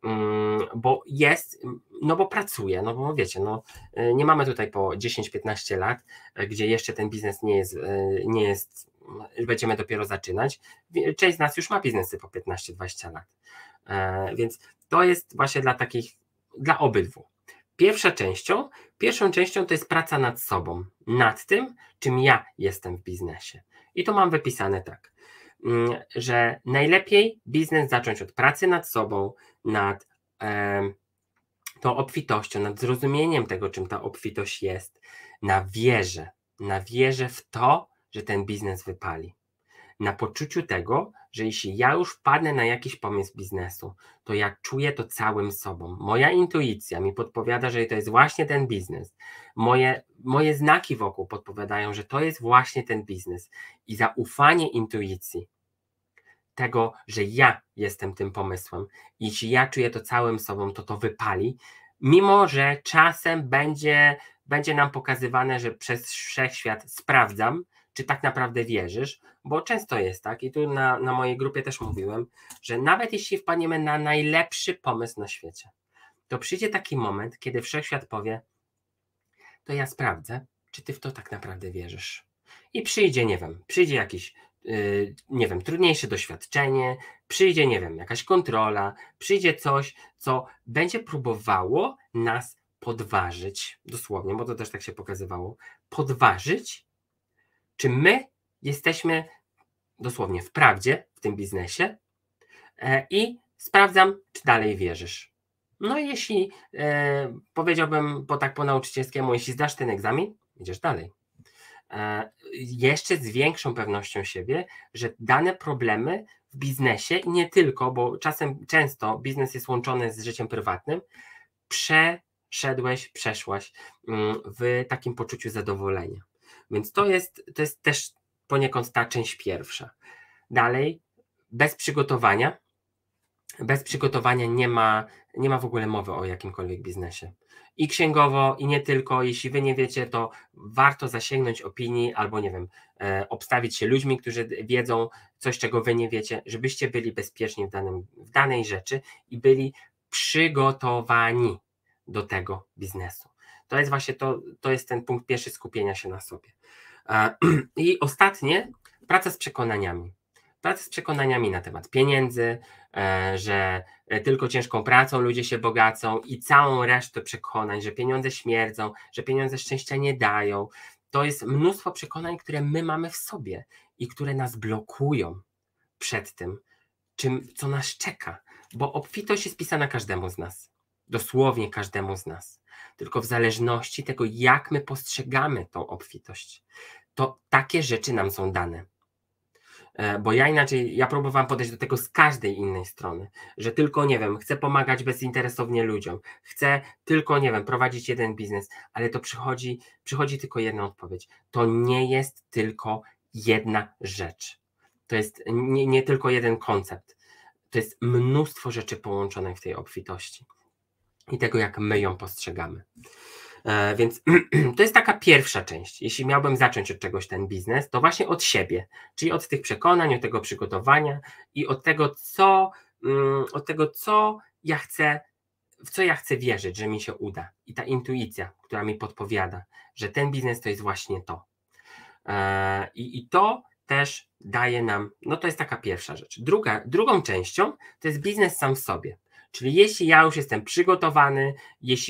bo pracuje, no bo wiecie, nie mamy tutaj po 10-15 lat, gdzie jeszcze ten biznes nie jest, będziemy dopiero zaczynać. Część z nas już ma biznesy po 15-20 lat, więc to jest właśnie dla obydwu. Pierwszą częścią to jest praca nad sobą, nad tym, czym ja jestem w biznesie. I to mam wypisane tak, że najlepiej biznes zacząć od pracy nad sobą, nad tą obfitością, nad zrozumieniem tego, czym ta obfitość jest, na wierze w to, że ten biznes wypali. Na poczuciu tego, że jeśli ja już wpadnę na jakiś pomysł biznesu, to ja czuję to całym sobą. Moja intuicja mi podpowiada, że to jest właśnie ten biznes. Moje znaki wokół podpowiadają, że to jest właśnie ten biznes. I zaufanie intuicji tego, że ja jestem tym pomysłem. Jeśli ja czuję to całym sobą, to wypali, mimo że czasem będzie nam pokazywane, że przez wszechświat sprawdzam, czy tak naprawdę wierzysz, bo często jest tak, i tu na mojej grupie też mówiłem, że nawet jeśli wpadniemy na najlepszy pomysł na świecie, to przyjdzie taki moment, kiedy wszechświat powie, to ja sprawdzę, czy ty w to tak naprawdę wierzysz. I przyjdzie, nie wiem, przyjdzie jakiś nie wiem, trudniejsze doświadczenie, przyjdzie, nie wiem, jakaś kontrola, przyjdzie coś, co będzie próbowało nas podważyć, dosłownie, bo to też tak się pokazywało, podważyć, czy my jesteśmy dosłownie w prawdzie w tym biznesie i sprawdzam, czy dalej wierzysz. No i jeśli powiedziałbym po nauczycielskiemu, jeśli zdasz ten egzamin, idziesz dalej. Jeszcze z większą pewnością siebie, że dane problemy w biznesie i nie tylko, bo często biznes jest łączony z życiem prywatnym, przeszłaś w takim poczuciu zadowolenia. Więc to jest też poniekąd ta część pierwsza. Dalej, bez przygotowania nie ma w ogóle mowy o jakimkolwiek biznesie. I księgowo, i nie tylko. Jeśli wy nie wiecie, to warto zasięgnąć opinii albo, nie wiem, obstawić się ludźmi, którzy wiedzą coś, czego wy nie wiecie, żebyście byli bezpieczni w danej rzeczy i byli przygotowani do tego biznesu. To jest właśnie to jest ten punkt pierwszy, skupienia się na sobie. I ostatnie, praca z przekonaniami. Praca z przekonaniami na temat pieniędzy, że tylko ciężką pracą ludzie się bogacą i całą resztę przekonań, że pieniądze śmierdzą, że pieniądze szczęścia nie dają. To jest mnóstwo przekonań, które my mamy w sobie i które nas blokują przed tym, co nas czeka. Bo obfitość jest pisana każdemu z nas. Dosłownie każdemu z nas. Tylko w zależności tego, jak my postrzegamy tą obfitość, to takie rzeczy nam są dane. Bo ja próbowałem podejść do tego z każdej innej strony, że tylko, nie wiem, chcę pomagać bezinteresownie ludziom, chcę tylko, nie wiem, prowadzić jeden biznes, ale to przychodzi tylko jedna odpowiedź. To nie jest tylko jedna rzecz. To jest nie tylko jeden koncept. To jest mnóstwo rzeczy połączonych w tej obfitości i tego, jak my ją postrzegamy. Więc to jest taka pierwsza część. Jeśli miałbym zacząć od czegoś ten biznes, to właśnie od siebie, czyli od tych przekonań, od tego przygotowania i od tego, co ja chcę, w co ja chcę wierzyć, że mi się uda. I ta intuicja, która mi podpowiada, że ten biznes to jest właśnie to. I to też daje nam, no to jest taka pierwsza rzecz. Drugą częścią to jest biznes sam w sobie. Czyli jeśli ja już jestem przygotowany, jeśli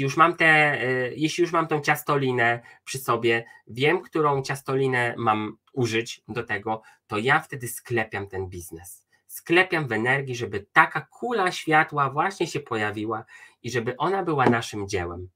już mam tą ciastolinę przy sobie, wiem, którą ciastolinę mam użyć do tego, to ja wtedy sklepiam ten biznes. Sklepiam w energii, żeby taka kula światła właśnie się pojawiła i żeby ona była naszym dziełem.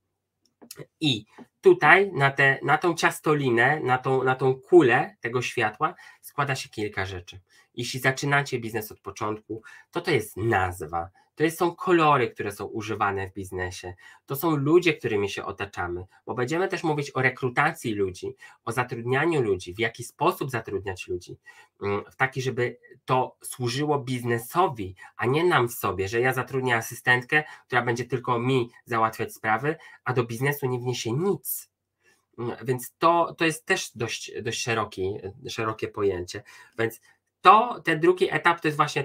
I tutaj na tą ciastolinę, na tą kulę tego światła składa się kilka rzeczy. Jeśli zaczynacie biznes od początku, to jest nazwa, są kolory, które są używane w biznesie, to są ludzie, którymi się otaczamy, bo będziemy też mówić o rekrutacji ludzi, o zatrudnianiu ludzi, w jaki sposób zatrudniać ludzi, w taki, żeby to służyło biznesowi, a nie nam w sobie, że ja zatrudnię asystentkę, która będzie tylko mi załatwiać sprawy, a do biznesu nie wniesie nic. Więc to jest też dość szerokie pojęcie. Więc ten drugi etap to jest właśnie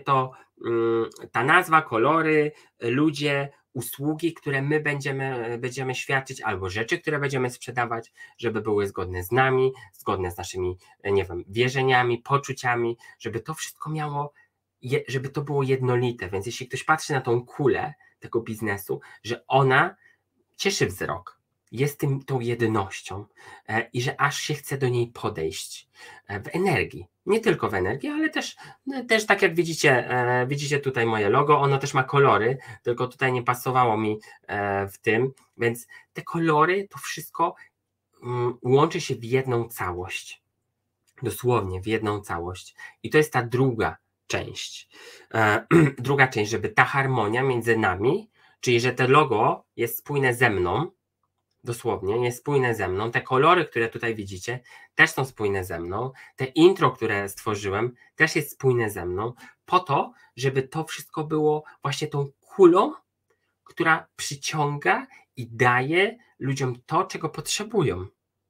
ta nazwa, kolory, ludzie, usługi, które my będziemy świadczyć, albo rzeczy, które będziemy sprzedawać, żeby były zgodne z nami, zgodne z naszymi, nie wiem, wierzeniami, poczuciami, żeby to wszystko żeby to było jednolite. Więc jeśli ktoś patrzy na tą kulę tego biznesu, że ona cieszy wzrok, jest tą jednością i że aż się chce do niej podejść w energii. Nie tylko w energii, ale też tak jak widzicie tutaj moje logo, ono też ma kolory, tylko tutaj nie pasowało mi w tym, więc te kolory, to wszystko łączy się w jedną całość. Dosłownie w jedną całość. I to jest ta druga część. Druga część, żeby ta harmonia między nami, czyli że to logo jest spójne ze mną, dosłownie jest spójne ze mną, te kolory, które tutaj widzicie, też są spójne ze mną, te intro, które stworzyłem, też jest spójne ze mną, po to, żeby to wszystko było właśnie tą kulą, która przyciąga i daje ludziom to, czego potrzebują.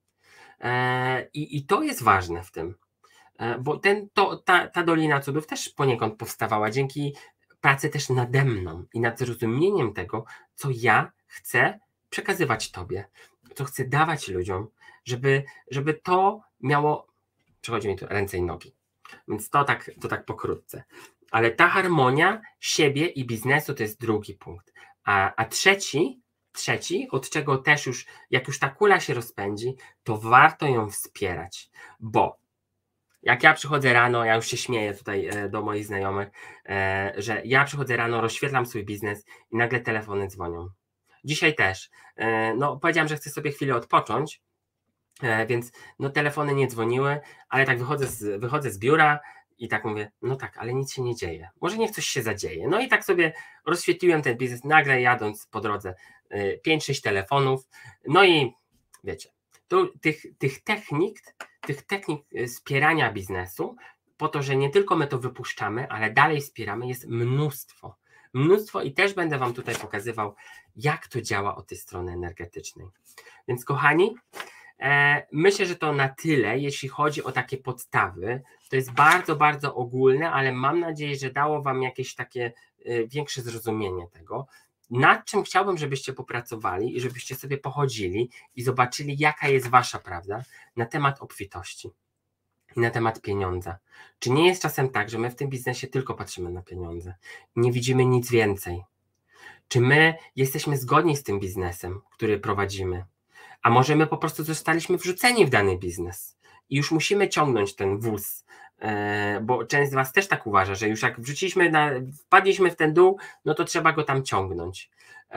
I to jest ważne w tym, bo ta Dolina Cudów też poniekąd powstawała dzięki pracy też nade mną i nad zrozumieniem tego, co ja chcę przekazywać Tobie, co chcę dawać ludziom, żeby to miało, przechodzi mi tu ręce i nogi, Więc to tak pokrótce. Ale ta harmonia siebie i biznesu to jest drugi punkt. A trzeci, od czego też już, jak już ta kula się rozpędzi, to warto ją wspierać, bo jak ja przychodzę rano, ja już się śmieję tutaj do moich znajomych, że ja przychodzę rano, rozświetlam swój biznes i nagle telefony dzwonią. Dzisiaj też. No, powiedziałam, że chcę sobie chwilę odpocząć, więc no, telefony nie dzwoniły, ale tak wychodzę z biura i tak mówię, no tak, ale nic się nie dzieje. Może niech coś się zadzieje. No i tak sobie rozświetliłem ten biznes, nagle jadąc po drodze 5-6 telefonów, no i wiecie, to tych technik wspierania biznesu, po to, że nie tylko my to wypuszczamy, ale dalej wspieramy, jest mnóstwo. Mnóstwo i też będę Wam tutaj pokazywał, jak to działa od tej strony energetycznej. Więc kochani, myślę, że to na tyle, jeśli chodzi o takie podstawy. To jest bardzo, bardzo ogólne, ale mam nadzieję, że dało Wam jakieś takie większe zrozumienie tego, nad czym chciałbym, żebyście popracowali i żebyście sobie pochodzili i zobaczyli, jaka jest Wasza prawda na temat obfitości i na temat pieniądza. Czy nie jest czasem tak, że my w tym biznesie tylko patrzymy na pieniądze, nie widzimy nic więcej? Czy my jesteśmy zgodni z tym biznesem, który prowadzimy? A może my po prostu zostaliśmy wrzuceni w dany biznes i już musimy ciągnąć ten wóz, bo część z Was też tak uważa, że już jak wpadliśmy w ten dół, no to trzeba go tam ciągnąć.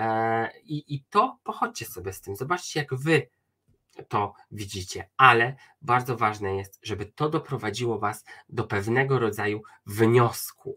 I to pochodźcie sobie z tym, zobaczcie, jak Wy to widzicie, ale bardzo ważne jest, żeby to doprowadziło Was do pewnego rodzaju wniosku.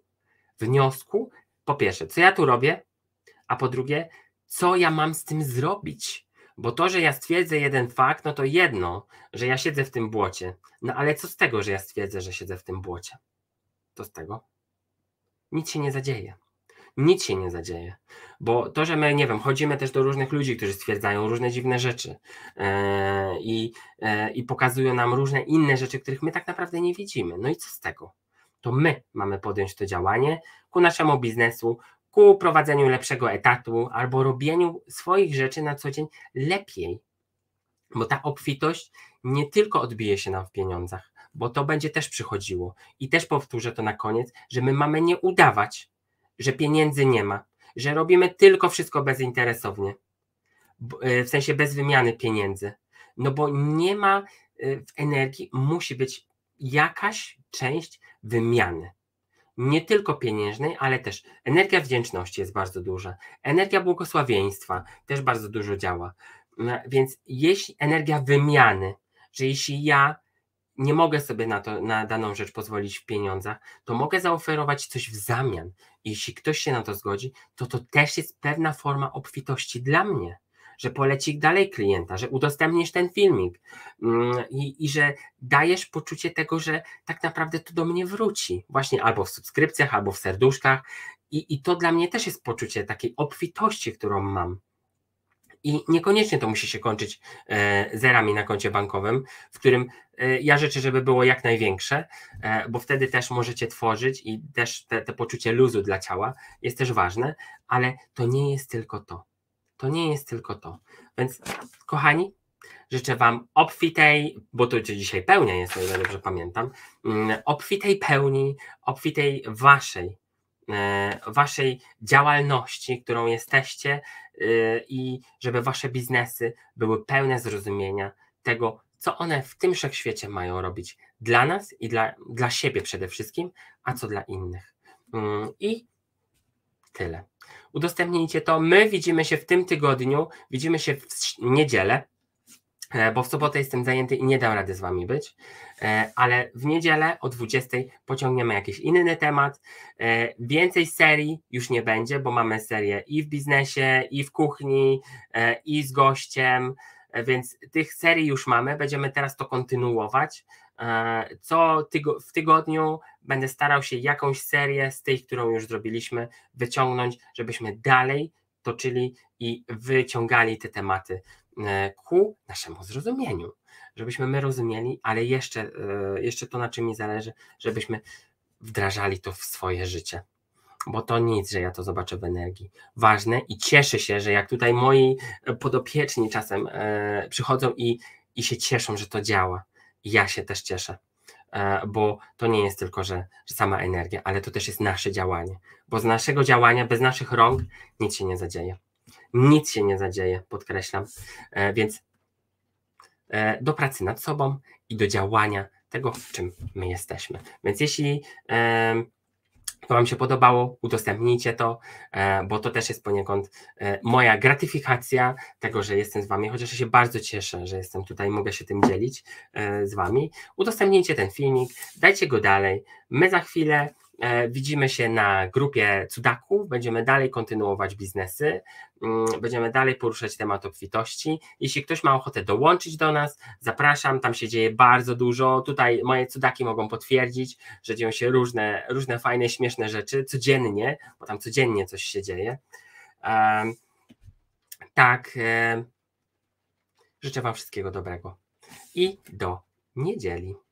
Po pierwsze, co ja tu robię, a po drugie, co ja mam z tym zrobić? Bo to, że ja stwierdzę jeden fakt, no to jedno, że ja siedzę w tym błocie. No ale co z tego, że ja stwierdzę, że siedzę w tym błocie? To z tego? Nic się nie zadzieje. Nic się nie zadzieje. Bo to, że my, nie wiem, chodzimy też do różnych ludzi, którzy stwierdzają różne dziwne rzeczy i pokazują nam różne inne rzeczy, których my tak naprawdę nie widzimy. No i co z tego? To my mamy podjąć to działanie ku naszemu biznesu, ku prowadzeniu lepszego etatu albo robieniu swoich rzeczy na co dzień lepiej. Bo ta obfitość nie tylko odbije się nam w pieniądzach, bo to będzie też przychodziło. I też powtórzę to na koniec, że my mamy nie udawać, że pieniędzy nie ma, że robimy tylko wszystko bezinteresownie, w sensie bez wymiany pieniędzy. No bo nie ma w energii, musi być jakaś część wymiany. Nie tylko pieniężnej, ale też energia wdzięczności jest bardzo duża. Energia błogosławieństwa też bardzo dużo działa. Więc jeśli energia wymiany, że jeśli ja nie mogę sobie na daną rzecz pozwolić w pieniądzach, to mogę zaoferować coś w zamian. Jeśli ktoś się na to zgodzi, to też jest pewna forma obfitości dla mnie, że poleci dalej klienta, że udostępnisz ten filmik i że dajesz poczucie tego, że tak naprawdę to do mnie wróci. Właśnie albo w subskrypcjach, albo w serduszkach i to dla mnie też jest poczucie takiej obfitości, którą mam. I niekoniecznie to musi się kończyć zerami na koncie bankowym, w którym ja życzę, żeby było jak największe, bo wtedy też możecie tworzyć i też te poczucie luzu dla ciała jest też ważne, ale to nie jest tylko to. To nie jest tylko to. Więc kochani, życzę Wam obfitej, bo to dzisiaj pełnia jest, o ile dobrze pamiętam, obfitej pełni, obfitej waszej działalności, którą jesteście i żeby wasze biznesy były pełne zrozumienia tego, co one w tym wszechświecie mają robić dla nas i dla siebie przede wszystkim, a co dla innych. I tyle. Udostępnijcie to. My widzimy się w tym tygodniu, widzimy się w niedzielę, bo w sobotę jestem zajęty i nie dam rady z Wami być, ale w niedzielę o 20 pociągniemy jakiś inny temat. Więcej serii już nie będzie, bo mamy serię i w biznesie, i w kuchni, i z gościem, więc tych serii już mamy, będziemy teraz to kontynuować. W tygodniu będę starał się jakąś serię z tej, którą już zrobiliśmy, wyciągnąć, żebyśmy dalej toczyli i wyciągali te tematy ku naszemu zrozumieniu, żebyśmy my rozumieli, ale jeszcze to, na czym mi zależy, żebyśmy wdrażali to w swoje życie, bo to nic, że ja to zobaczę w energii. Ważne i cieszę się, że jak tutaj moi podopieczni czasem przychodzą i się cieszą, że to działa. I ja się też cieszę, bo to nie jest tylko, że sama energia, ale to też jest nasze działanie, bo z naszego działania, bez naszych rąk nic się nie zadzieje. Nic się nie zadzieje, podkreślam, więc do pracy nad sobą i do działania tego, czym my jesteśmy. Więc jeśli to Wam się podobało, udostępnijcie to, bo to też jest poniekąd moja gratyfikacja tego, że jestem z Wami, chociaż ja się bardzo cieszę, że jestem tutaj, mogę się tym dzielić z Wami. Udostępnijcie ten filmik, dajcie go dalej. My za chwilę widzimy się na grupie cudaków, będziemy dalej kontynuować biznesy, będziemy dalej poruszać temat obfitości. Jeśli ktoś ma ochotę dołączyć do nas, zapraszam, tam się dzieje bardzo dużo. Tutaj moje cudaki mogą potwierdzić, że dzieją się różne fajne, śmieszne rzeczy codziennie, bo tam codziennie coś się dzieje. Życzę Wam wszystkiego dobrego i do niedzieli.